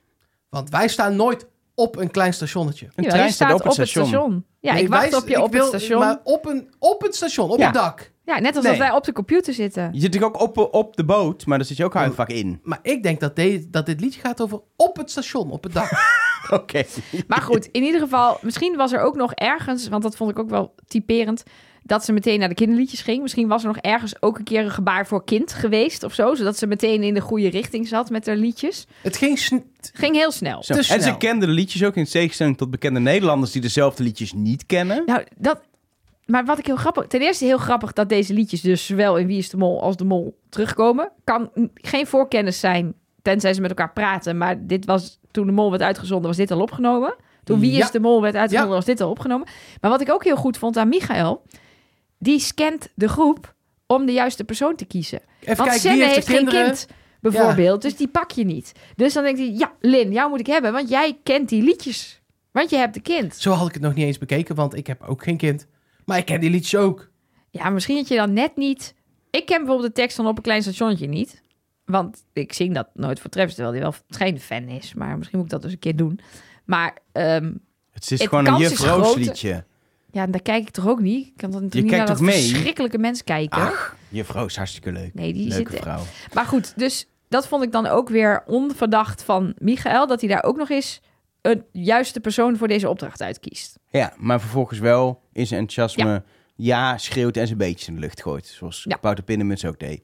S3: Want wij staan nooit op een klein stationnetje.
S1: Een
S2: Ja,
S1: trein
S2: je
S1: staat op het station.
S2: Ja,
S3: Nee,
S2: ik wacht
S3: wij-
S2: op je
S3: ik
S2: op
S3: wil-
S2: het station.
S3: Maar op, een, op het station, op
S1: Ja.
S3: het dak.
S2: Ja, net als
S1: Nee.
S2: dat wij op de computer zitten.
S1: Je zit natuurlijk ook op, op de boot, maar daar zit je ook heel vaak in.
S3: Maar ik denk dat, de, dat dit liedje gaat over op het station, op het dak.
S1: Oké.
S2: Maar goed, in ieder geval, misschien was er ook nog ergens, want dat vond ik ook wel typerend, dat ze meteen naar de kinderliedjes ging. Misschien was er nog ergens ook een keer een gebaar voor kind geweest of zo, zodat ze meteen in de goede richting zat met haar liedjes.
S3: Het ging... sn-
S2: Ging heel snel.
S1: Zo.
S3: Te
S1: En ze
S3: snel.
S1: kenden de liedjes ook in tegenstelling tot bekende Nederlanders die dezelfde liedjes niet kennen.
S2: Nou, dat... Maar wat ik heel grappig... Ten eerste heel grappig dat deze liedjes dus zowel in Wie is de Mol als de Mol terugkomen. Kan n- geen voorkennis zijn, tenzij ze met elkaar praten. Maar dit was, toen de Mol werd uitgezonden, was dit al opgenomen. Toen Wie
S3: Ja.
S2: is de Mol werd uitgezonden,
S3: Ja.
S2: was dit al opgenomen. Maar wat ik ook heel goed vond aan Michael, die scant de groep om de juiste persoon te kiezen.
S3: Even
S2: Want
S3: kijken, wie
S2: Senne
S3: heeft,
S2: heeft
S3: de
S2: geen
S3: kinderen...
S2: kind, bijvoorbeeld. Dus die pak je niet. Dus dan denkt hij, ja, Lin, jou moet ik hebben, want jij kent die liedjes. Want je hebt een kind.
S3: Zo had ik het nog niet eens bekeken, want ik heb ook geen kind. Maar ik ken die liedjes ook.
S2: Ja, misschien had je dan net niet... Ik ken bijvoorbeeld de tekst van Op een klein stationnetje niet. Want ik zing dat nooit voor Travis, terwijl hij wel geen fan is. Maar misschien moet ik dat dus een keer doen. Maar ehm,
S1: Het is
S2: Het
S1: gewoon een
S2: kans
S1: Juf
S2: is
S1: Roos
S2: groter.
S1: liedje.
S2: ja, daar kijk ik toch ook niet? Ik kan dan toch
S1: Je
S2: niet
S1: kijkt
S2: naar
S1: toch
S2: dat
S1: mee?
S2: verschrikkelijke mens kijken?
S1: Ach, Juf Roos, hartstikke leuk.
S2: nee, die
S1: Leuke
S2: zit...
S1: vrouw.
S2: Maar goed, dus dat vond ik dan ook weer onverdacht van Michael. Dat hij daar ook nog eens een juiste persoon voor deze opdracht uitkiest.
S1: Ja, maar vervolgens wel in zijn enthousiasme ja, schreeuwt en zijn beetjes in de lucht gooit. Zoals
S2: Ja.
S1: Wouter Pinnemuts ook deed.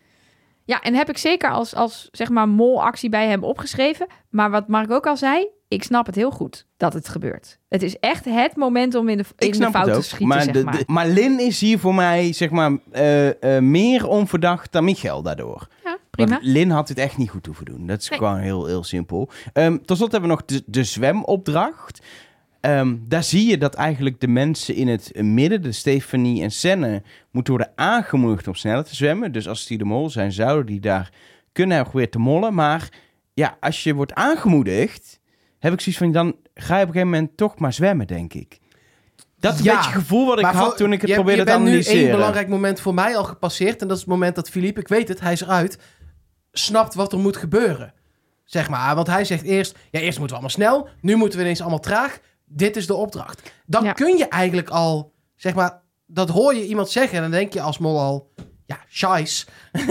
S2: Ja, en heb ik zeker als, als zeg maar molactie bij hem opgeschreven. Maar wat Mark ook al zei, ik snap het heel goed dat het gebeurt. Het is echt het moment om in de, in
S1: Ik
S2: de
S1: snap
S2: fout
S1: het
S2: te
S1: ook.
S2: schieten,
S1: maar,
S2: zeg
S1: de,
S2: maar.
S1: de- maar Lin is hier voor mij zeg maar eh, eh, meer onverdacht dan Michael daardoor.
S2: Ja, prima.
S1: Want Lin had dit echt niet goed hoeven doen. Dat is
S2: Nee.
S1: gewoon heel, heel simpel. Ehm, tot slot hebben we nog de, de zwemopdracht. Ehm, daar zie je dat eigenlijk de mensen in het midden, de Stefanie en Senne, moeten worden aangemoedigd om sneller te zwemmen. Dus als die de mol zijn, zouden die daar kunnen hebben geprobeerd te mollen. Maar ja, als je wordt aangemoedigd, heb ik zoiets van, dan ga je op een gegeven moment toch maar zwemmen, denk ik. Dat is een
S3: Ja,
S1: beetje het gevoel wat ik
S3: Maar
S1: had
S3: voor-
S1: toen ik het
S3: je,
S1: probeerde
S3: je
S1: te
S3: bent nu
S1: analyseren.
S3: één belangrijk moment voor mij al gepasseerd. En dat is het moment dat Philippe, ik weet het, hij is eruit, snapt wat er moet gebeuren. Zeg maar, want hij zegt eerst, ja, eerst moeten we allemaal snel. Nu moeten we ineens allemaal traag. Dit is de opdracht. Dan
S2: Ja.
S3: kun je eigenlijk al, zeg maar, dat hoor je iemand zeggen. En dan denk je als mol al, ja, scheis.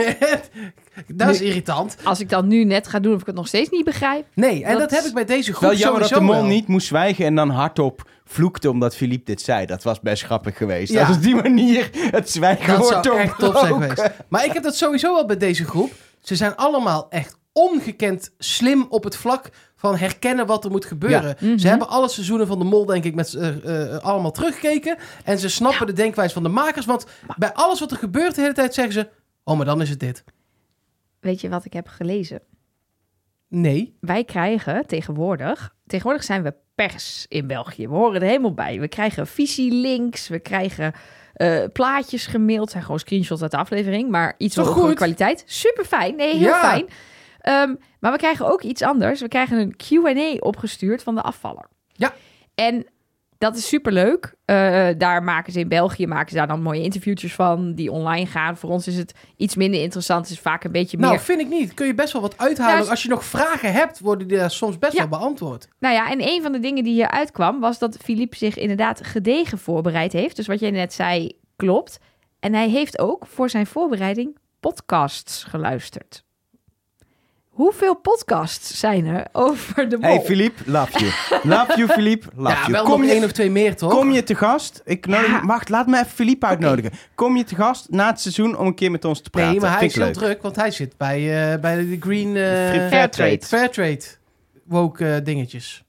S3: Dat is
S2: Nu-
S3: irritant.
S2: Als ik dan nu net ga doen of ik het nog steeds niet begrijp.
S3: Nee, en dat,
S2: Dat-
S3: heb ik bij deze groep
S1: Wel jammer dat de
S3: sowieso
S1: mol
S3: wel.
S1: niet moest zwijgen en dan hardop vloekte omdat Philippe dit zei. Dat was best grappig geweest.
S3: Ja.
S1: Als op die manier het zwijgen
S3: Dat
S1: wordt
S3: zou echt top zijn
S1: doorbroken.
S3: geweest. Maar ik heb dat sowieso wel bij deze groep. Ze zijn allemaal echt ongekend slim op het vlak van herkennen wat er moet gebeuren.
S2: Ja. Mhm.
S3: Ze hebben alle seizoenen van de Mol, denk ik, met, uh, uh, allemaal teruggekeken. En ze snappen de denkwijze van de makers. Want bij alles wat er gebeurt de hele tijd zeggen ze... Oh, maar dan is het dit.
S2: Weet je wat ik heb gelezen?
S3: Nee.
S2: Wij krijgen tegenwoordig... Tegenwoordig zijn we pers in België. We horen er helemaal bij. We krijgen visielinks. We krijgen uh, plaatjes gemaild. Zijn gewoon screenshots uit de aflevering. Maar iets van
S3: Toch
S2: hogere
S3: goed?
S2: kwaliteit. Super fijn. Nee, heel
S3: Ja.
S2: fijn. Um, maar we krijgen ook iets anders. We krijgen een Q en A opgestuurd van de afvaller.
S3: Ja.
S2: En dat is superleuk. Uh, daar maken ze in België maken ze daar dan mooie interviewtjes van die online gaan. Voor ons is het iets minder interessant. Het is vaak een beetje
S3: Nou,
S2: meer...
S3: vind ik niet. Kun je best wel wat uithalen.
S2: Ja,
S3: Als je nog vragen hebt, worden die daar soms best
S2: Ja.
S3: wel beantwoord.
S2: Nou ja, en een van de dingen die hier uitkwam... was dat Philippe zich inderdaad gedegen voorbereid heeft. Dus wat jij net zei, klopt. En hij heeft ook voor zijn voorbereiding podcasts geluisterd. Hoeveel podcasts zijn er over de mol?
S1: Hey Philippe, love you. Love you, Philippe, love
S3: Ja,
S1: you.
S3: wel
S1: Kom
S3: nog
S1: je,
S3: één of twee meer, toch?
S1: kom je te gast? Ik nodig,
S2: Ja.
S1: Wacht, laat me even Philippe uitnodigen. Kom je te gast na het seizoen om een keer met ons te praten?
S3: Nee, maar hij
S1: Vind
S3: is
S1: ik
S3: heel
S1: leuk.
S3: druk, want hij zit bij, uh, bij de Green... Uh,
S1: Fairtrade.
S3: Fairtrade. Woke uh, dingetjes.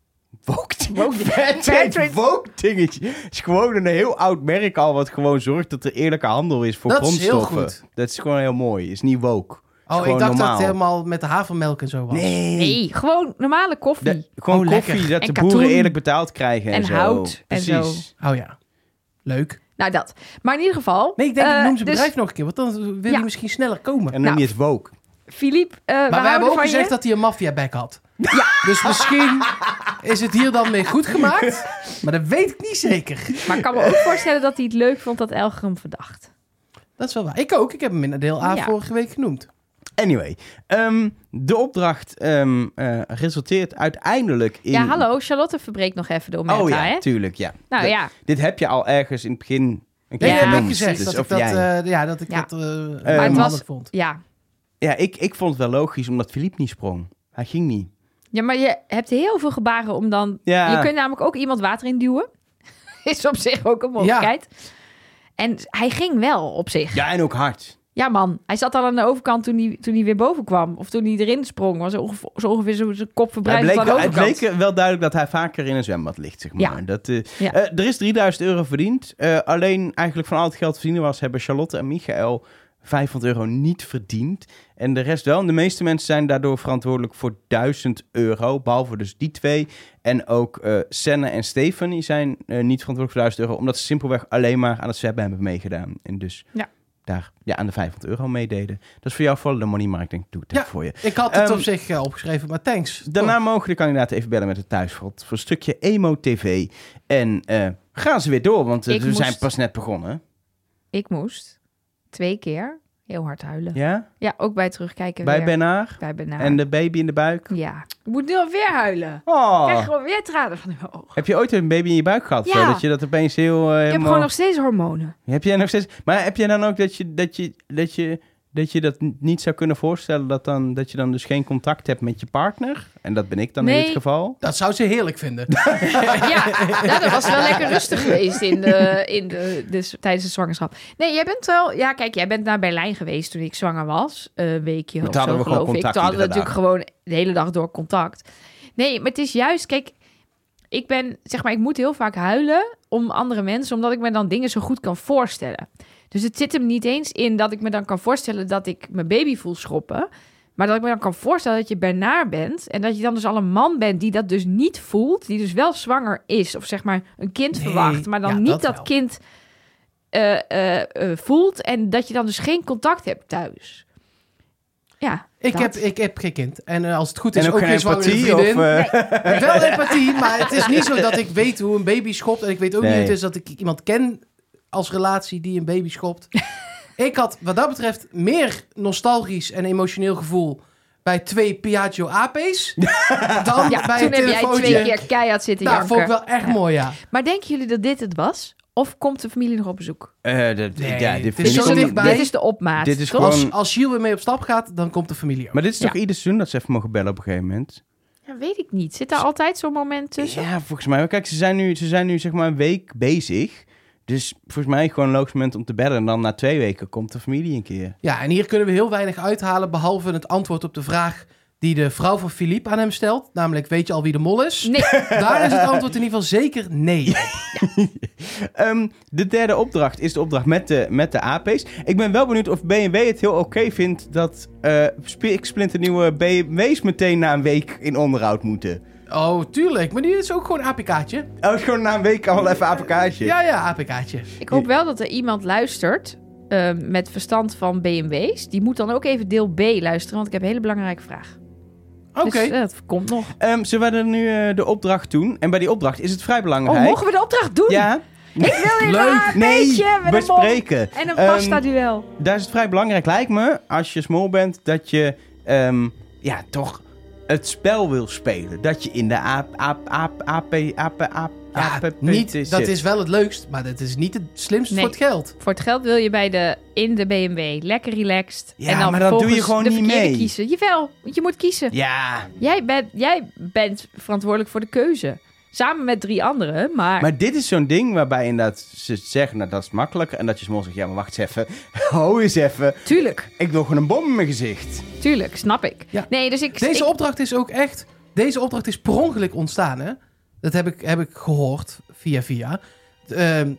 S1: Woke
S2: Woke-
S1: Fairtrade
S2: Fairtrade.
S1: woke dingetje. Het is gewoon een heel oud merk al, wat gewoon zorgt dat er eerlijke handel is voor
S3: Dat is heel
S1: grondstoffen.
S3: goed.
S1: Dat is gewoon heel mooi. Is niet woke.
S3: Oh, ik
S1: gewoon
S3: dacht dat
S1: normaal.
S3: het helemaal met de havermelk en zo was.
S1: Nee.
S2: Nee, gewoon normale koffie.
S1: De- gewoon
S3: Oh,
S1: koffie
S3: lekker.
S1: dat
S2: En
S1: de
S2: katoen.
S1: boeren eerlijk betaald krijgen en,
S2: En
S1: zo.
S2: hout en
S1: Precies.
S2: zo.
S3: Oh ja. Leuk.
S2: Nou, dat. Maar in ieder geval...
S3: Nee, ik denk, ik
S2: eh,
S3: noem zijn
S2: dus
S3: bedrijf nog een keer, want dan wil
S2: Ja.
S3: hij misschien sneller komen.
S1: En dan noem
S2: Nou,
S1: je het woke.
S2: Philippe, uh,
S3: Maar wij hebben ook gezegd dat hij een maffiaback had.
S2: Ja.
S3: Dus misschien is het hier dan mee goed gemaakt. Maar dat weet ik niet zeker.
S2: Maar ik kan me ook voorstellen dat hij het leuk vond dat Elger hem verdacht.
S3: Dat is wel waar. Ik ook. Ik heb hem in deel A
S2: Ja.
S3: vorige week genoemd.
S1: Anyway, ehm, de opdracht ehm, eh, resulteert uiteindelijk in...
S2: Ja, hallo. Charlotte verbreekt nog even de omerta,
S1: Oh ja,
S2: hè?
S1: tuurlijk, ja.
S2: Nou
S1: Dat-
S2: ja.
S1: Dit heb je al ergens in het begin een keer
S3: Nee,
S2: Ja,
S3: heb ik
S1: genoemd.
S3: gezegd
S1: Dus
S3: dat
S1: of
S3: ik dat,
S1: jij-
S3: eh, ja, dat, ik
S2: Ja.
S3: dat uh,
S1: Maar het
S2: was-
S3: vond.
S2: Ja.
S1: Ja, ik, ik vond het wel logisch, omdat Philippe niet sprong. Hij ging niet.
S2: Ja, maar je hebt heel veel gebaren om dan...
S1: Ja.
S2: Je kunt namelijk ook iemand water induwen. Is op zich ook een mogelijkheid. En hij ging wel op zich.
S1: Ja, en ook hard.
S2: Ja, man. Hij zat al aan de overkant toen hij, toen hij weer boven kwam. Of toen hij erin sprong. Was ongeveer, zo ongeveer zo zijn kop
S1: Het
S2: verbruikt
S1: bleek,
S2: aan de
S1: het
S2: overkant.
S1: bleek wel duidelijk dat hij vaker in een zwembad ligt, zeg maar.
S2: Ja.
S1: Dat, eh,
S2: Ja.
S1: eh, er is drieduizend euro verdiend. Eh, alleen eigenlijk van al het geld te verdienen was, hebben Charlotte en Michael vijfhonderd euro niet verdiend. En de rest wel. En de meeste mensen zijn daardoor verantwoordelijk voor duizend euro. Behalve dus die twee. En ook eh Senne en Stephanie zijn uh, niet verantwoordelijk voor duizend euro. Omdat ze simpelweg alleen maar aan het zwemmen hebben meegedaan. En dus
S2: Ja.
S1: daar ja, aan de vijfhonderd euro meededen. Dat is voor jou follow the money, maar ik denk, doe het
S3: Ja.
S1: even voor je.
S3: Ik had het
S1: Ehm,
S3: op zich uh, opgeschreven, maar thanks.
S1: Daarna
S3: Toch.
S1: mogen de kandidaten even bellen met het thuisfront voor een stukje emo-tv. En uh, gaan ze weer door, want uh,
S2: Ik
S1: we
S2: moest-
S1: zijn pas net begonnen.
S2: Ik moest twee keer heel hard huilen.
S1: Ja?
S2: Ja, ook bij terugkijken
S1: Bij
S2: weer.
S1: Benaar
S2: Bij Benaar.
S1: en de baby in de buik.
S2: Ja. Ik moet nu alweer huilen. Ik
S1: Oh.
S2: krijg gewoon weer tranen van in mijn ogen.
S1: Heb je ooit een baby in je buik gehad?
S2: Ja.
S1: Zo, dat je dat opeens heel... uh,
S2: Ik heb
S1: helemaal...
S2: gewoon nog steeds hormonen.
S1: Heb jij nog steeds... Maar heb jij dan ook dat je dat, je, dat, je, dat, je dat n- niet zou kunnen voorstellen... Dat, dan, dat je dan dus geen contact hebt met je partner? En dat ben ik dan in
S2: Nee.
S1: dit geval.
S3: Dat zou ze heerlijk vinden.
S2: Ja, nou, dat was wel lekker rustig geweest in de, in de, de, tijdens de zwangerschap. Nee, jij bent wel... Ja, kijk, jij bent naar Berlijn geweest toen ik zwanger was. Een weekje
S1: Maar
S2: of
S1: toen
S2: zo,
S1: hadden we gewoon
S2: geloof ik.
S1: contact
S2: Toen hadden we
S1: iedere
S2: natuurlijk gewoon de hele dag door contact. Nee, maar het is juist... Kijk, ik ben... Zeg maar, ik moet heel vaak huilen om andere mensen... omdat ik me dan dingen zo goed kan voorstellen. Dus het zit hem niet eens in dat ik me dan kan voorstellen... dat ik mijn baby voel schoppen... Maar dat ik me dan kan voorstellen dat je Bernaar bent... en dat je dan dus al een man bent die dat dus niet voelt... die dus wel zwanger is of zeg maar een kind
S3: Nee,
S2: verwacht... maar dan
S3: ja,
S2: niet
S3: dat
S2: dat,
S3: wel.
S2: kind eh, eh, eh, voelt... en dat je dan dus geen contact hebt thuis. Ja,
S3: Ik
S2: dat.
S3: heb, ik heb geen kind. En uh, als het goed is,
S1: En ook, geen
S3: geen zwangere
S1: empathie? Of,
S3: vriendin.
S1: uh,
S3: Wel empathie, maar het is niet zo dat ik weet hoe een baby schopt. En ik weet ook
S1: Nee.
S3: niet hoe het is dat ik iemand ken als relatie die een baby schopt. Ik had wat dat betreft meer nostalgisch en emotioneel gevoel bij twee Piaggio A P's dan
S2: Ja,
S3: bij
S2: toen
S3: een
S2: heb jij
S3: telefoontje.
S2: twee keer keihard zitten
S3: Nou,
S2: janken.
S3: vond ik wel echt
S2: Ja.
S3: mooi, ja.
S2: Maar denken jullie dat dit het was? Of komt de familie nog op bezoek?
S1: uh, de,
S3: Nee,
S1: ja,
S3: het
S1: dit
S3: is
S1: vind ik
S3: zo
S1: ook-
S3: dichtbij.
S2: Dit is de opmaat.
S1: Dit is
S2: toch?
S1: gewoon-
S3: Als, als Gilles weer mee op stap gaat, dan komt de familie ook.
S1: Maar dit is toch
S2: Ja.
S1: ieder seizoen dat ze even mogen bellen op een gegeven moment?
S2: Ja, weet ik niet. Zit daar altijd zo'n moment tussen?
S1: Ja, volgens mij. Maar kijk, ze zijn nu, ze zijn nu zeg maar een week bezig. Dus volgens mij gewoon een logisch moment om te bellen. En dan na twee weken komt de familie een keer.
S3: Ja, en hier kunnen we heel weinig uithalen, behalve het antwoord op de vraag die de vrouw van Philippe aan hem stelt. Namelijk, weet je al wie de mol is?
S2: Nee.
S3: Daar is het antwoord in ieder geval zeker nee.
S1: Ehm, de derde opdracht is de opdracht met de, met de A P's. Ik ben wel benieuwd of B M W het heel oké vindt dat uh, sp- splinternieuwe B M W's meteen na een week in onderhoud moeten.
S3: Oh, tuurlijk. Maar die is ook gewoon een A P K'tje.
S1: Oh, is gewoon na een week al even A P K'tje.
S3: Ja, ja, A P K'tje.
S2: Ik hoop wel dat er iemand luistert uh, met verstand van B M W's. Die moet dan ook even deel B luisteren, want ik heb een hele belangrijke vraag.
S3: Oké.
S2: Dus uh, dat komt nog.
S1: Um, zullen we er nu uh, de opdracht doen? En bij die opdracht is het vrij belangrijk.
S2: Oh, mogen we de opdracht doen?
S1: Ja.
S2: Ik wil in
S3: Leuk.
S2: een A P'tje
S1: Nee,
S2: met een mol
S1: bespreken.
S2: en een
S1: Um,
S2: pasta-duel.
S1: Daar is het vrij belangrijk, lijkt me, als je small bent, dat je um, ja, toch het spel wil spelen. Dat je in de A P, A P, A P, A P, A P,
S3: Ja,
S1: P P
S3: niet,
S1: T
S3: dat
S1: zit.
S3: is wel het leukst, maar dat is niet het slimste
S2: Nee.
S3: voor het geld.
S2: Voor het geld wil je bij de, in de B M W lekker relaxed.
S1: Ja,
S2: en dan
S1: maar dat doe je
S2: vervolgens
S1: gewoon
S2: de
S1: niet
S2: verkeerde
S1: mee.
S2: kiezen. Jawel, want je moet kiezen.
S1: Ja,
S2: Jij, bent, jij bent verantwoordelijk voor de keuze. Samen met drie anderen, maar...
S1: maar dit is zo'n ding waarbij inderdaad ze zeggen, nou dat is makkelijker. En dat je smol zegt, ja maar wacht eens even. Ho eens even.
S2: Tuurlijk,
S1: Ik wil gewoon een bom in mijn gezicht.
S2: tuurlijk, snap ik.
S3: Ja.
S2: Nee, dus ik...
S3: Deze
S2: ik-
S3: opdracht is ook echt... Deze opdracht is per ongeluk ontstaan, hè? Dat heb ik, heb ik gehoord, via via. Eén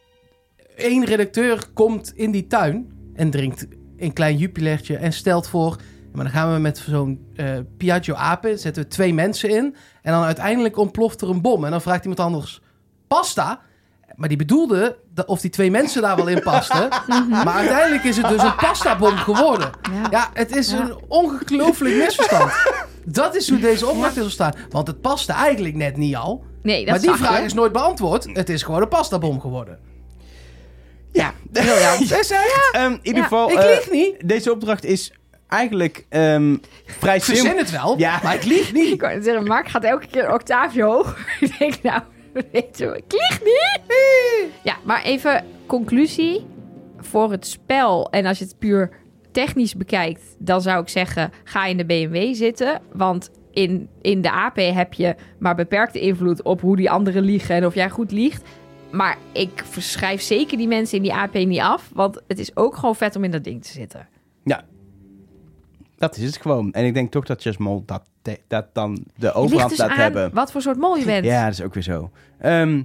S3: redacteur komt in die tuin en drinkt een klein jupilertje en stelt voor... Maar dan gaan we met zo'n eh Piaggio Ape, zetten we twee mensen in... en dan uiteindelijk ontploft er een bom. En dan vraagt iemand anders, pasta? Maar die bedoelde dat of die twee mensen daar wel in pasten. Maar uiteindelijk is het dus een pastabom geworden.
S2: Ja.
S3: Ja, het is
S2: Ja.
S3: een ongelooflijk misverstand. Dat is hoe deze opdracht is ontstaan. Want het paste eigenlijk net niet al.
S2: Nee, dat
S3: Maar die
S2: zag
S3: vraag
S2: je.
S3: is nooit beantwoord. Het is gewoon een pastabom geworden.
S2: Ja, briljant.
S3: Dat is echt...
S1: Ehm, in ieder
S2: Ja,
S1: geval,
S3: ik
S1: eh,
S3: lieg niet.
S1: deze opdracht is eigenlijk ehm, vrij
S3: Ik verzin
S1: simpel.
S3: het wel,
S1: Ja.
S3: maar ik lieg niet.
S2: Ik wou net zeggen, Mark gaat elke keer een octaafje hoog. Ik denk, nou, weet je, ik lieg niet. Ja, maar even conclusie voor het spel. En als je het puur technisch bekijkt, dan zou ik zeggen, ga in de B M W zitten. Want in, in de A P heb je maar beperkte invloed op hoe die anderen liegen en of jij goed liegt. Maar ik verschrijf zeker die mensen in die A P niet af. Want het is ook gewoon vet om in dat ding te zitten.
S1: Dat is het gewoon. En ik denk toch dat Just Mol dat, dat dan de
S2: Het ligt
S1: overhand
S2: dus
S1: laat
S2: aan
S1: hebben.
S2: wat voor soort mol je bent.
S1: Ja, dat is ook weer zo. Ehm,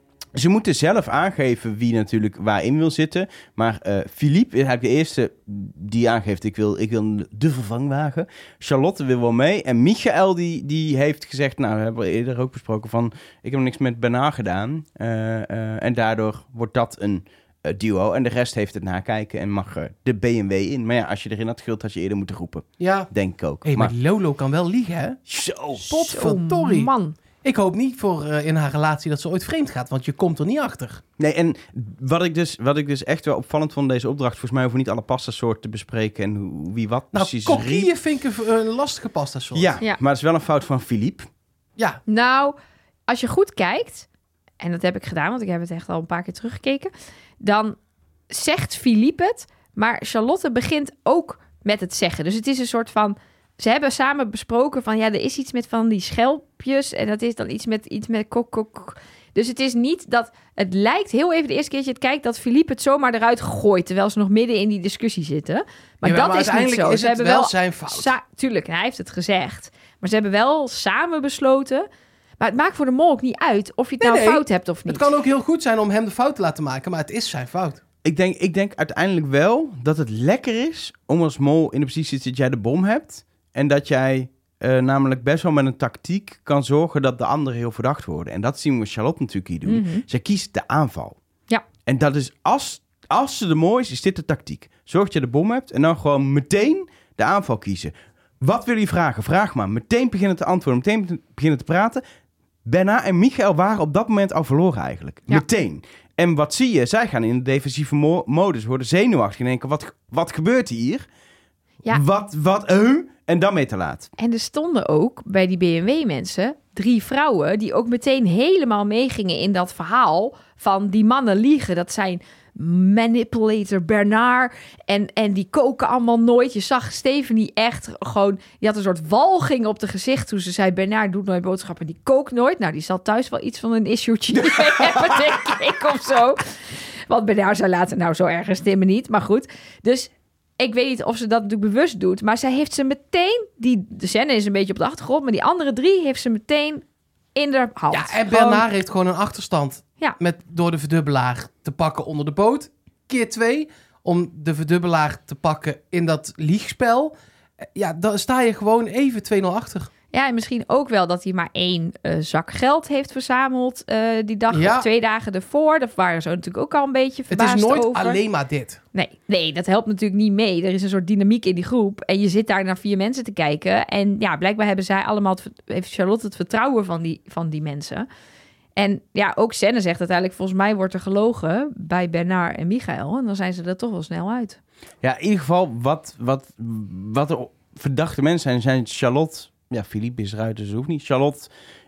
S1: ze moeten zelf aangeven wie natuurlijk waarin wil zitten. Maar eh Philippe is eigenlijk de eerste die aangeeft... ik wil, ik wil de vervangwagen. Charlotte wil wel mee. En Michael die, die heeft gezegd... nou, dat hebben we eerder ook besproken van... ik heb niks met Bernard gedaan. Uh, uh, en daardoor wordt dat een uh, duo. En de rest heeft het nakijken en mag uh, de B M W in. Maar ja, als je erin had gehuld, had je eerder moeten roepen.
S3: Ja.
S1: Denk ik ook.
S3: Hé, maar
S1: maar
S3: die Lolo kan wel liegen, hè?
S1: zo...
S3: Potverdorie.
S2: Oh, man.
S3: Ik hoop niet voor uh, in haar relatie dat ze ooit vreemd gaat, want je komt er niet achter.
S1: Nee, en wat ik, dus, wat ik dus echt wel opvallend vond deze opdracht... volgens mij hoeven we niet alle pastasoorten te bespreken... en hoe, wie wat
S3: Nou,
S1: precies
S3: coquille vind ik een, een lastige pasta soort.
S1: Ja,
S2: Ja.
S1: maar het is wel een fout van Philippe.
S3: Ja,
S2: Nou, als je goed kijkt, en dat heb ik gedaan, want ik heb het echt al een paar keer teruggekeken, dan zegt Philippe het, maar Charlotte begint ook met het zeggen. Dus het is een soort van, ze hebben samen besproken van, ja, er is iets met van die schelpjes en dat is dan iets met iets met kok, kok, kok. Dus het is niet dat, het lijkt heel even de eerste keer dat je het kijkt, dat Philippe het zomaar eruit gooit, terwijl ze nog midden in die discussie zitten. Maar
S3: ja,
S2: dat
S3: maar
S2: is niet
S3: uiteindelijk
S2: zo.
S3: is
S2: Ze
S3: het
S2: hebben
S3: wel
S2: wel
S3: zijn fout.
S2: Sa- tuurlijk, hij heeft het gezegd. Maar ze hebben wel samen besloten. Maar het maakt voor de mol ook niet uit of je het
S3: Nee,
S2: nou
S3: nee.
S2: fout hebt of niet.
S3: Het kan ook heel goed zijn om hem de fout te laten maken, maar het is zijn fout.
S1: Ik denk, ik denk uiteindelijk wel dat het lekker is... om als mol in de positie te zitten dat jij de bom hebt... en dat jij uh, namelijk best wel met een tactiek kan zorgen... dat de anderen heel verdacht worden. En dat zien we Charlotte natuurlijk hier doen.
S2: Mhm.
S1: Zij kiest de aanval.
S2: Ja.
S1: En dat is, als, als ze de mol is, is dit de tactiek. Zorg dat je de bom hebt en dan gewoon meteen de aanval kiezen. Wat wil je vragen? Vraag maar. Meteen beginnen te antwoorden, meteen beginnen te praten. Bernard en Michael waren op dat moment al verloren eigenlijk.
S2: Ja.
S1: Meteen. En wat zie je? Zij gaan in de defensieve mo- modus, worden zenuwachtig en denken, wat, wat gebeurt hier?
S2: Ja.
S1: Wat, wat, uh? En dan mee te laat.
S2: En er stonden ook bij die B M W-mensen drie vrouwen... die ook meteen helemaal meegingen in dat verhaal... van die mannen liegen. Dat zijn manipulator Bernard en, en die koken allemaal nooit. Je zag Stephanie echt gewoon... die had een soort walging op de gezicht toen ze zei... Bernard doet nooit boodschappen, die kookt nooit. Nou, die zal thuis wel iets van een issue'tje hebben, denk ik, of zo. Want Bernard zei later, nou, zo erg is het helemaal niet. Maar goed, dus... Ik weet niet of ze dat natuurlijk bewust doet, maar zij heeft ze meteen... Die, de scène is een beetje op de achtergrond, maar die andere drie heeft ze meteen in de hand.
S3: Ja, en
S2: Gewoon-
S3: Bernard heeft gewoon een achterstand.
S2: Ja.
S3: Met door de verdubbelaar te pakken onder de boot. Keer twee, om de verdubbelaar te pakken in dat liegspel. Ja, dan sta je gewoon even twee nul achter.
S2: Ja, en misschien ook wel dat hij maar één uh, zak geld heeft verzameld uh, die dag
S3: Ja.
S2: of twee dagen ervoor. Daar waren ze natuurlijk ook al een beetje
S3: Het
S2: verbaasd
S3: is nooit
S2: over.
S3: alleen maar dit.
S2: Nee, nee, dat helpt natuurlijk niet mee. Er is een soort dynamiek in die groep. En je zit daar naar vier mensen te kijken. En ja, blijkbaar hebben zij allemaal... Het, heeft Charlotte het vertrouwen van die, van die mensen. En ja, ook Senne zegt uiteindelijk... Volgens mij wordt er gelogen bij Bernard en Michael. En dan zijn ze er toch wel snel uit.
S1: Ja, in ieder geval, wat, wat, wat er verdachte mensen zijn, zijn Charlotte... Ja, Philippe is eruit, dus dat hoeft niet. Charlotte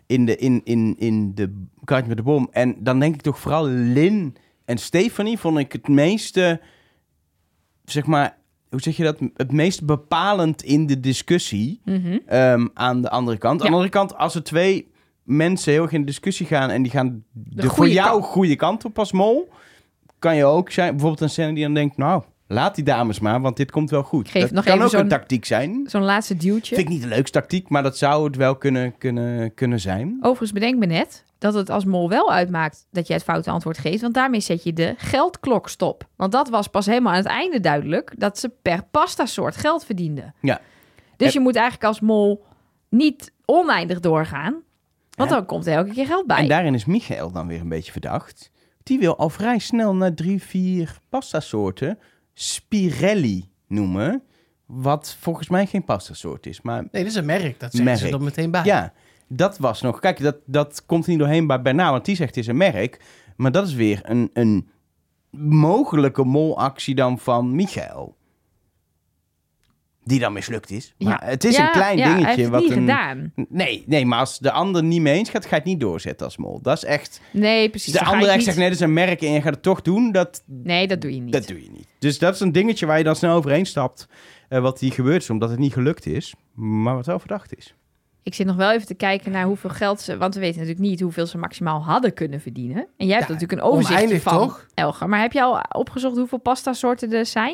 S1: in de, in, in, in de Karretje met de Bom. En dan denk ik toch vooral Lynn en Stephanie vond ik het meeste, zeg maar, hoe zeg je dat? Het meest bepalend in de discussie
S2: Mm-hmm.
S1: um, aan de andere kant.
S2: Ja.
S1: Aan de andere kant, als er twee mensen heel erg in de discussie gaan en die gaan de, voor
S2: goede
S1: jou
S2: kant.
S1: goede kant op als mol, kan je ook zijn, bijvoorbeeld een scène die dan denkt, nou, laat die dames maar, want dit komt wel goed.
S2: Geef
S1: dat
S2: nog
S1: kan
S2: even
S1: ook
S2: zo'n-
S1: een tactiek zijn.
S2: Zo'n laatste duwtje.
S1: Vind ik niet de leukste tactiek, maar dat zou het wel kunnen, kunnen, kunnen zijn.
S2: Overigens bedenk me net dat het als mol wel uitmaakt dat je het foute antwoord geeft. Want daarmee zet je de geldklok stop. Want dat was pas helemaal aan het einde duidelijk dat ze per pastasoort geld verdienden.
S1: Ja.
S2: Dus
S1: En-
S2: je moet eigenlijk als mol niet oneindig doorgaan. Want
S1: Ja.
S2: dan komt er elke keer geld bij.
S1: En daarin is Michael dan weer een beetje verdacht. Die wil al vrij snel naar drie, vier pastasoorten Spirelli noemen. Wat volgens mij geen pastasoort is. Maar
S3: Nee, dit is een merk. Dat zeggen ze
S1: Merk.
S3: er meteen bij.
S1: ja, dat was nog... Kijk, dat, dat komt er niet doorheen bij Bernard, want die zegt het is een merk. Maar dat is weer een, een mogelijke molactie dan van Michael. Die dan mislukt is. Maar het is
S2: Ja,
S1: een klein
S2: ja, hij
S1: dingetje.
S2: heeft het
S1: wat
S2: niet
S1: een,
S2: gedaan.
S1: Nee, nee, maar als de ander niet mee eens gaat, ga je het niet doorzetten als mol. Dat is echt...
S2: Nee, precies.
S1: De
S2: Dan ga
S1: andere
S2: ik
S1: echt
S2: niet-
S1: zegt, nee, dat is een merk en je gaat het toch doen. Dat,
S2: Nee, dat doe je niet.
S1: dat doe je niet. Dus dat is een dingetje waar je dan snel overheen stapt. Uh, wat hier gebeurd is, omdat het niet gelukt is. Maar wat wel verdacht is.
S2: Ik zit nog wel even te kijken naar hoeveel geld ze... Want we weten natuurlijk niet hoeveel ze maximaal hadden kunnen verdienen. En jij hebt
S3: Ja,
S2: natuurlijk een overzichtje
S3: oneindig,
S2: van,
S3: toch?
S2: Elger. Maar heb je al opgezocht hoeveel pastasoorten er zijn?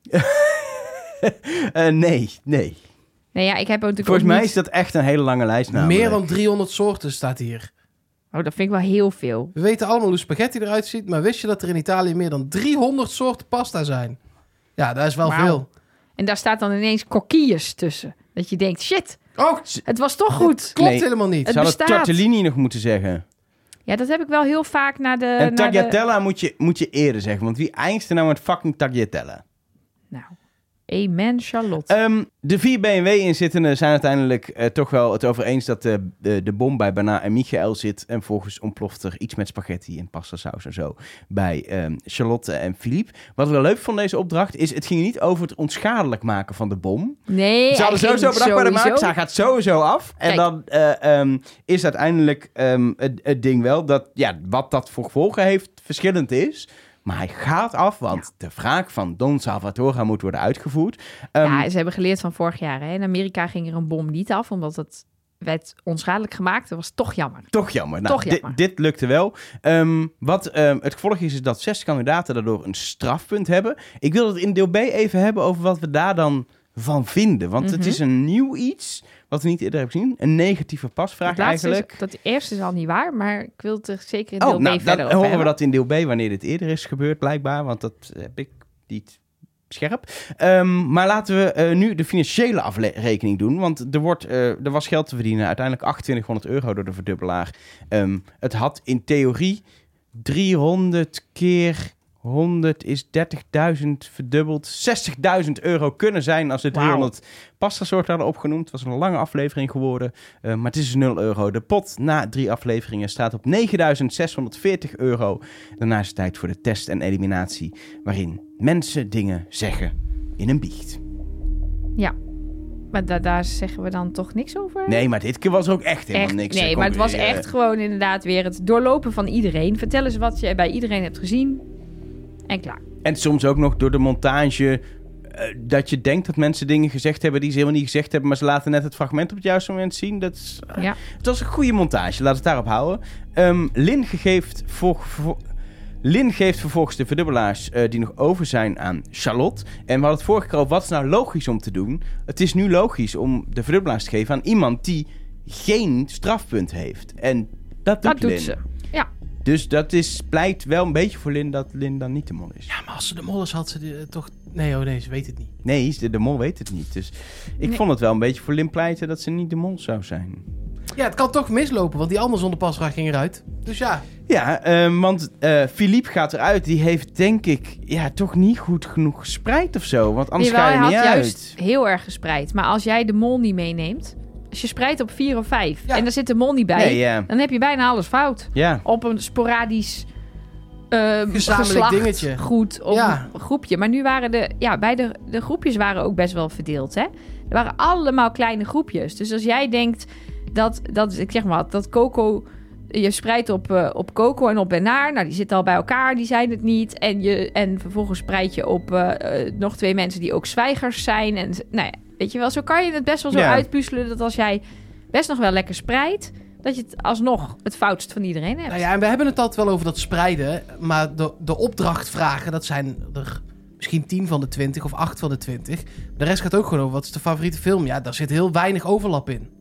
S1: Uh, nee, nee.
S2: Nee, ja, ik heb ook natuurlijk
S1: Volgens
S2: ook
S1: mij
S2: niet-
S1: is dat echt een hele lange lijst namelijk.
S3: Meer dan driehonderd soorten staat hier.
S2: Oh, dat vind ik wel heel veel.
S3: We weten allemaal hoe spaghetti eruit ziet, maar wist je dat er in Italië meer dan driehonderd soorten pasta zijn? Ja, dat is wel
S2: Wauw.
S3: veel.
S2: En daar staat dan ineens coquilles tussen. Dat je denkt, shit,
S3: Oh,
S2: het was toch goed.
S3: klopt
S1: Nee.
S3: helemaal niet.
S2: Het
S1: Ze hadden
S2: bestaat.
S1: tortellini nog moeten zeggen.
S2: Ja, dat heb ik wel heel vaak naar de...
S1: en
S2: naar de...
S1: tagliatella moet, je, moet je eerder zeggen. Want wie eindigt er nou met fucking tagliatella?
S2: Nou, amen, Charlotte.
S1: Um, de vier B M W-inzittenden zijn uiteindelijk uh, toch wel het over eens dat uh, de, de bom bij Bernard en Michael zit. En volgens ontploft er iets met spaghetti en pastasaus en zo bij um, Charlotte en Philippe. Wat ik wel leuk vond deze opdracht is, het ging niet over het onschadelijk maken van de bom.
S2: nee,
S1: Ze hadden
S2: hij ging
S1: sowieso bedacht bij de
S2: sowieso-
S1: maak, hij gaat sowieso af. En
S2: Kijk.
S1: dan uh, um, is uiteindelijk um, het, het ding wel dat, ja, wat dat voor gevolgen heeft, verschillend is. Maar hij gaat af, want de wraak van Don Salvatore moet worden uitgevoerd. Um,
S2: Ja, ze hebben geleerd van vorig jaar. Hè. In Amerika ging er een bom niet af, omdat het werd onschadelijk gemaakt. Dat was toch jammer.
S1: Toch jammer. Nou,
S2: Toch
S1: di-
S2: jammer.
S1: dit lukte wel. Um, wat um, het gevolg is, is dat zes kandidaten daardoor een strafpunt hebben. Ik wil het in deel B even hebben over wat we daar dan van vinden. Want het
S2: Mhm.
S1: is een nieuw iets, wat we niet eerder hebben gezien. Een negatieve pasvraag
S2: Het laatste
S1: eigenlijk.
S2: Is, dat eerste is al niet waar, maar ik wil het er zeker in
S1: Oh,
S2: deel
S1: nou,
S2: B verder
S1: dan
S2: over
S1: horen we
S2: hebben.
S1: dat in deel B, wanneer dit eerder is gebeurd, blijkbaar. Want dat heb ik niet scherp. Um, maar laten we uh, nu de financiële afrekening doen. Want er, wordt, uh, er was geld te verdienen. Uiteindelijk achtentwintighonderd euro door de verdubbelaar. Um, het had in theorie driehonderd keer honderd is dertigduizend verdubbeld. zestigduizend euro kunnen zijn als ze
S2: Wauw.
S1: driehonderd pastasoorten hadden opgenoemd. Het was een lange aflevering geworden. Uh, maar het is dus nul euro. De pot na drie afleveringen staat op negenduizend zeshonderdveertig euro. Daarna is het tijd voor de test en eliminatie. Waarin mensen dingen zeggen in een biecht.
S2: Ja, maar da- daar zeggen we dan toch niks over?
S1: Nee, maar dit keer was ook echt helemaal
S2: Echt,
S1: niks.
S2: nee,
S1: hè,
S2: maar het was
S1: concurreren.
S2: echt gewoon inderdaad weer het doorlopen van iedereen. Vertel eens wat je bij iedereen hebt gezien. En klaar.
S1: En soms ook nog door de montage... Uh, dat je denkt dat mensen dingen gezegd hebben die ze helemaal niet gezegd hebben, maar ze laten net het fragment op het juiste moment zien. Dat is, uh,
S2: Ja.
S1: Het was een goede montage, laten we het daarop houden. Um, Lin, geeft voor, voor, Lin geeft vervolgens de verdubbelaars uh, die nog over zijn aan Charlotte. En we hadden het vorige keer over, wat is nou logisch om te doen? Het is nu logisch om de verdubbelaars te geven aan iemand die geen strafpunt heeft. En dat doet
S2: Dat doet
S1: Lin.
S2: ze. Ja.
S1: Dus dat is, pleit wel een beetje voor Lin dat Lin dan niet de mol is.
S3: Ja, maar als ze de mol is, had ze die, uh, toch... Nee, oh nee, ze weet het niet.
S1: Nee, de, de mol weet het niet. Dus ik
S2: Nee.
S1: vond het wel een beetje voor Lin pleiten dat ze niet de mol zou zijn.
S3: Ja, het kan toch mislopen, want die andere zonder pasvraag ging eruit. Dus ja,
S1: Ja, um, want uh, Philippe gaat eruit. Die heeft denk ik ja, toch niet goed genoeg gespreid of zo. Want anders
S2: Jawel,
S1: ga je
S2: hij
S1: niet
S2: had
S1: uit.
S2: juist heel erg gespreid. Maar als jij de mol niet meeneemt, als je spreidt op vier of vijf
S3: Ja.
S2: en er zit de mol niet bij,
S1: Nee, ja.
S2: dan heb je bijna alles fout.
S1: Ja.
S2: Op een sporadisch uh,
S3: Gezamenlijk
S2: geslacht
S3: dingetje.
S2: goed of
S3: Ja.
S2: een groepje. Maar nu waren de, ja, beide de groepjes waren ook best wel verdeeld. Hè? Er waren allemaal kleine groepjes. Dus als jij denkt, dat, dat ik zeg maar, dat Coco... Je spreidt op, uh, op Coco en op Bernard. Nou, die zitten al bij elkaar, die zijn het niet. En, je, en vervolgens spreid je op uh, uh, nog twee mensen die ook zwijgers zijn. En nou ja, weet je wel, zo kan je het best wel zo ja. uitpuzzelen... dat als jij best nog wel lekker spreidt... dat je het alsnog het foutst van iedereen hebt.
S3: Nou ja, en we hebben het altijd wel over dat spreiden. Maar de, de opdrachtvragen, dat zijn er misschien tien van de twintig of acht van de twintig. De rest gaat ook gewoon over wat is de favoriete film. Ja, daar zit heel weinig overlap in.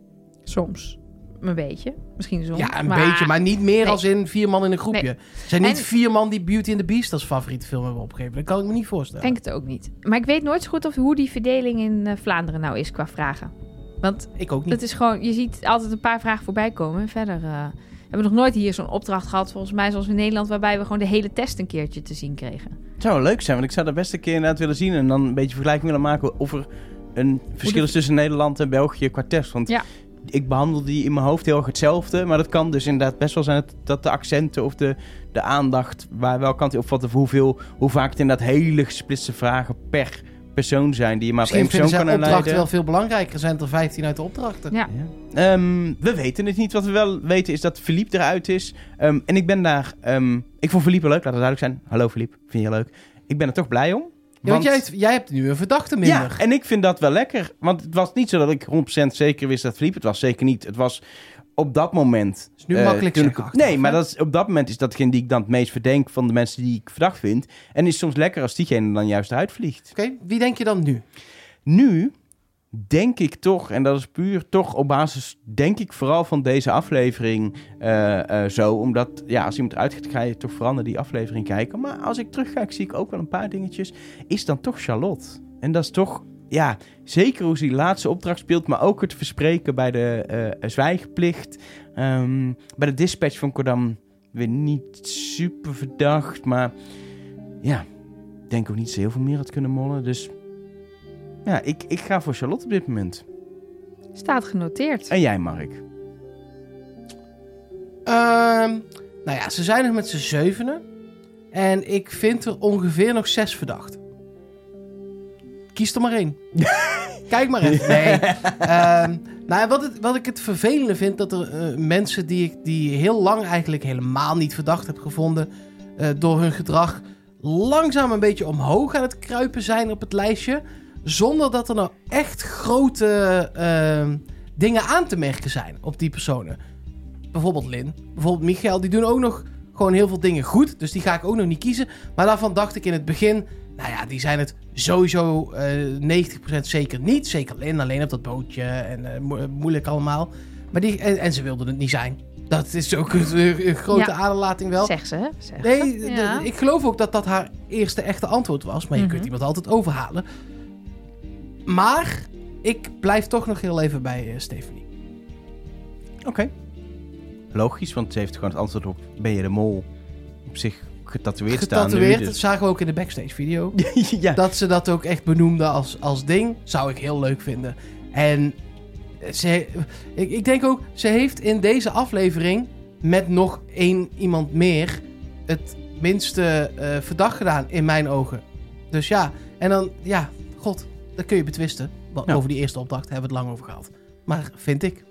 S2: Soms. Een beetje. Misschien zo.
S3: Ja, een
S2: maar...
S3: beetje. Maar niet meer
S2: nee.
S3: als in vier man in een groepje.
S2: Nee.
S3: Er zijn niet
S2: en...
S3: vier man die Beauty and the Beast als favoriete film hebben opgegeven. Dat kan ik me niet voorstellen.
S2: Ik denk het ook niet. Maar ik weet nooit zo goed of hoe die verdeling in uh, Vlaanderen nou is qua vragen. Want
S3: ik ook niet.
S2: Het is gewoon, je ziet altijd een paar vragen voorbij komen. En verder uh, hebben we nog nooit hier zo'n opdracht gehad, volgens mij, zoals in Nederland, waarbij we gewoon de hele test een keertje te zien kregen.
S1: Het zou wel leuk zijn, want ik zou dat best een keer inderdaad willen zien en dan een beetje vergelijking willen maken of er een verschil is tussen Nederland en België qua test. Want
S2: ja.
S1: ik behandel die in mijn hoofd heel erg hetzelfde, maar dat kan dus inderdaad best wel zijn dat, dat de accenten of de, de aandacht, waar welke kant die opvat, of hoeveel, hoe vaak het inderdaad hele gesplitste vragen per persoon zijn die je maar
S3: Misschien
S1: op één persoon kan
S3: opdrachten
S1: leiden.
S3: wel veel belangrijker. Zijn er vijftien uit de opdrachten.
S2: Ja.
S1: Ja. Um, we weten het niet. Wat we wel weten is dat Philippe eruit is. Um, en ik ben daar... Um, ik vond Philippe leuk, laat het duidelijk zijn. Hallo Philippe, vind je leuk? Ik ben er toch blij om.
S3: Ja, want, want jij, jij hebt nu een verdachte minder.
S1: Ja, en ik vind dat wel lekker. Want het was niet zo dat ik honderd procent zeker wist dat Philippe het was. Zeker niet. Het was op dat moment...
S3: is nu uh, makkelijk zeggen.
S1: Ik, nee, maar dat is, op dat moment is datgene die ik dan het meest verdenk van de mensen die ik verdacht vind. En het is soms lekker als diegene dan juist eruit vliegt.
S3: Oké, okay, wie denk je dan nu?
S1: Nu denk ik toch, en dat is puur toch op basis, denk ik vooral van deze aflevering uh, uh, zo. Omdat, ja, als iemand eruit gaat, ga je toch vooral naar die aflevering kijken. Maar als ik terugkijk, zie ik ook wel een paar dingetjes. Is dan toch Charlotte. En dat is toch, ja, zeker hoe ze die laatste opdracht speelt, maar ook het verspreken bij de uh, zwijgplicht. Um, bij de dispatch vond ik haar dan weer niet super verdacht. Maar ja, ik denk ook niet zo heel veel meer had kunnen mollen. Dus ja, ik, ik ga voor Charlotte op dit moment.
S2: Staat genoteerd.
S1: En jij, Mark?
S3: Um, nou ja, ze zijn er met z'n zevenen. En ik vind er ongeveer nog zes verdachten. Kies er maar één. Kijk maar even. Nee. Um, nou ja, wat, het, wat ik het vervelende vind, dat er uh, mensen die ik die heel lang eigenlijk helemaal niet verdacht heb gevonden, uh, door hun gedrag langzaam een beetje omhoog aan het kruipen zijn op het lijstje. Zonder dat er nou echt grote uh, dingen aan te merken zijn op die personen. Bijvoorbeeld Lynn, bijvoorbeeld Michael, die doen ook nog gewoon heel veel dingen goed. Dus die ga ik ook nog niet kiezen. Maar daarvan dacht ik in het begin, nou ja, die zijn het sowieso uh, negentig procent zeker niet. Zeker Lynn, alleen op dat bootje en uh, mo- moeilijk allemaal. Maar die, en, en ze wilden het niet zijn. Dat is ook een, een grote ja. aderlating wel.
S2: Zeg ze, zeg
S3: Nee,
S2: ze. Ja.
S3: d- ik geloof ook dat dat haar eerste echte antwoord was. Maar je mm-hmm. kunt iemand altijd overhalen. Maar ik blijf toch nog heel even bij uh, Stephanie.
S1: Oké. Okay. Logisch, want ze heeft gewoon het antwoord op ben je de mol op zich getatoeëerd staan.
S3: Getatoeëerd,
S1: nu,
S3: dat zagen we ook in de backstage video.
S1: ja.
S3: Dat ze dat ook echt benoemde als, als ding. Zou ik heel leuk vinden. En ze, ik, ik denk ook, ze heeft in deze aflevering met nog één iemand meer het minste uh, verdacht gedaan in mijn ogen. Dus ja, en dan, ja, god, dat kun je betwisten. Ja. Over die eerste opdracht hebben we het lang over gehad. Maar vind ik.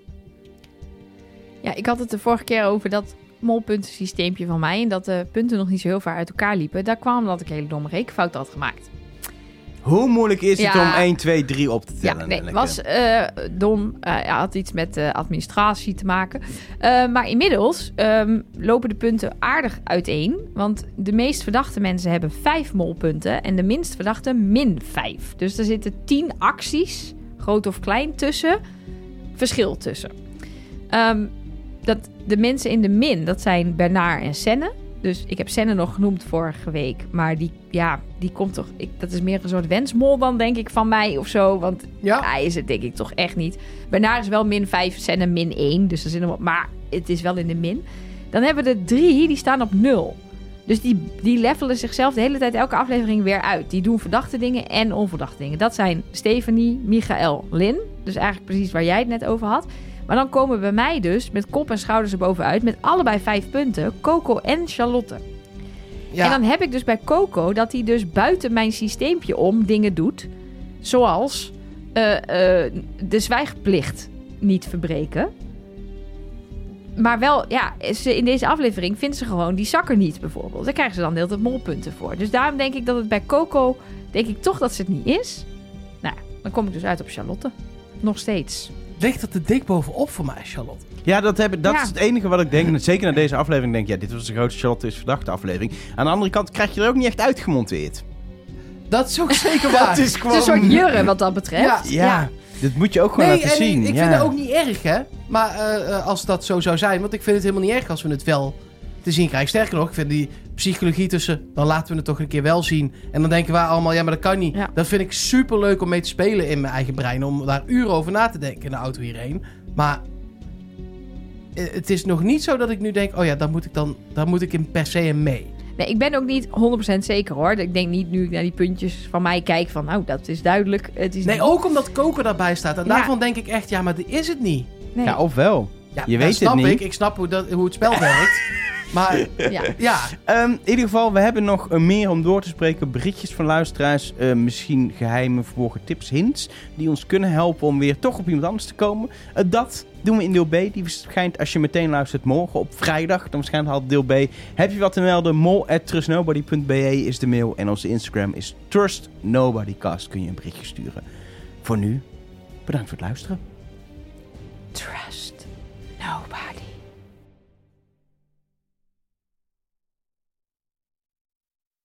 S2: Ja, ik had het de vorige keer over dat molpuntensysteempje van mij. En dat de punten nog niet zo heel ver uit elkaar liepen. Daar kwam omdat ik een hele domme rekenfout had gemaakt.
S1: Hoe moeilijk is het
S2: ja.
S1: om één, twee, drie op te tellen?
S2: Ja, nee, het was uh, dom. Uh, ja, had iets met uh, administratie te maken. Uh, maar inmiddels um, lopen de punten aardig uiteen. Want de meest verdachte mensen hebben vijf molpunten. En de minst verdachte min vijf. Dus er zitten tien acties, groot of klein, tussen. Verschil tussen. Um, dat de mensen in de min, dat zijn Bernard en Senne. Dus ik heb Senne nog genoemd vorige week. Maar die, ja, die komt toch... Ik, dat is meer een soort wensmol dan, denk ik, van mij of zo. Want ja. hij is het, denk ik, toch echt niet. Bernard is wel min vijf, Senne min één. Dus er zit nog, maar het is wel in de min. Dan hebben we er drie, die staan op nul. Dus die, die levelen zichzelf de hele tijd, elke aflevering weer uit. Die doen verdachte dingen en onverdachte dingen. Dat zijn Stephanie, Michael, Lynn. Dus eigenlijk precies waar jij het net over had. Maar dan komen bij mij dus met kop en schouders erbovenuit met allebei vijf punten, Coco en Charlotte. Ja. En dan heb ik dus bij Coco dat hij dus buiten mijn systeempje om dingen doet. Zoals uh, uh, de zwijgplicht niet verbreken. Maar wel, ja, ze, in deze aflevering vinden ze gewoon die zakker niet bijvoorbeeld. Daar krijgen ze dan de hele tijd molpunten voor. Dus daarom denk ik dat het bij Coco, denk ik toch dat ze het niet is. Nou, dan kom ik dus uit op Charlotte. Nog steeds.
S3: Ligt dat te dik bovenop voor mij, Charlotte?
S1: Ja, dat, heb, dat
S2: Ja.
S1: is het enige wat ik denk. En zeker na deze aflevering denk ik, ja, dit was de grootste Charlotte is verdachte aflevering. Aan de andere kant krijg je er ook niet echt uitgemonteerd.
S3: Dat is ook zeker waar.
S1: Het is
S2: Het
S1: gewoon...
S2: is een soort jurre wat dat betreft.
S3: Ja.
S1: Ja, dit moet je ook gewoon
S3: Nee,
S1: laten
S3: en
S1: zien.
S3: ik, ik
S1: ja.
S3: vind het ook niet erg, hè. Maar uh, uh, als dat zo zou zijn... Want ik vind het helemaal niet erg als we het wel te zien krijgen. Sterker nog, ik vind die psychologie tussen... Dan laten we het toch een keer wel zien. En dan denken wij allemaal, ja, maar dat kan niet.
S2: Ja.
S3: Dat vind ik super leuk om mee te spelen in mijn eigen brein. Om daar uren over na te denken in de auto hierheen. Maar... Het is nog niet zo dat ik nu denk... Oh ja, daar moet ik dan... Daar moet ik in per se in mee.
S2: Nee, ik ben ook niet honderd procent zeker hoor. Ik denk niet nu ik naar die puntjes van mij kijk van... Nou, dat is duidelijk. Het is
S3: Nee,
S2: niet...
S3: ook omdat Coco daarbij staat. En
S2: Ja.
S3: daarvan denk ik echt... Ja, maar dat is het niet.
S2: Nee.
S1: Ja, of wel.
S3: Ja,
S1: Je
S3: dat
S1: weet
S3: snap
S1: het niet.
S3: ik. Ik snap hoe, dat, hoe het spel werkt. Maar
S2: Ja.
S3: ja...
S1: Um, in ieder geval, we hebben nog uh, meer om door te spreken. Berichtjes van luisteraars. Uh, misschien geheime, verborgen tips, hints. Die ons kunnen helpen om weer toch op iemand anders te komen. Uh, dat doen we in deel B. Die verschijnt als je meteen luistert morgen op vrijdag. Dan verschijnt al deel B. Heb je wat te melden? mol at trustnobody punt b e is de mail. En onze Instagram is trustnobodycast. Kun je een berichtje sturen. Voor nu, bedankt voor het luisteren.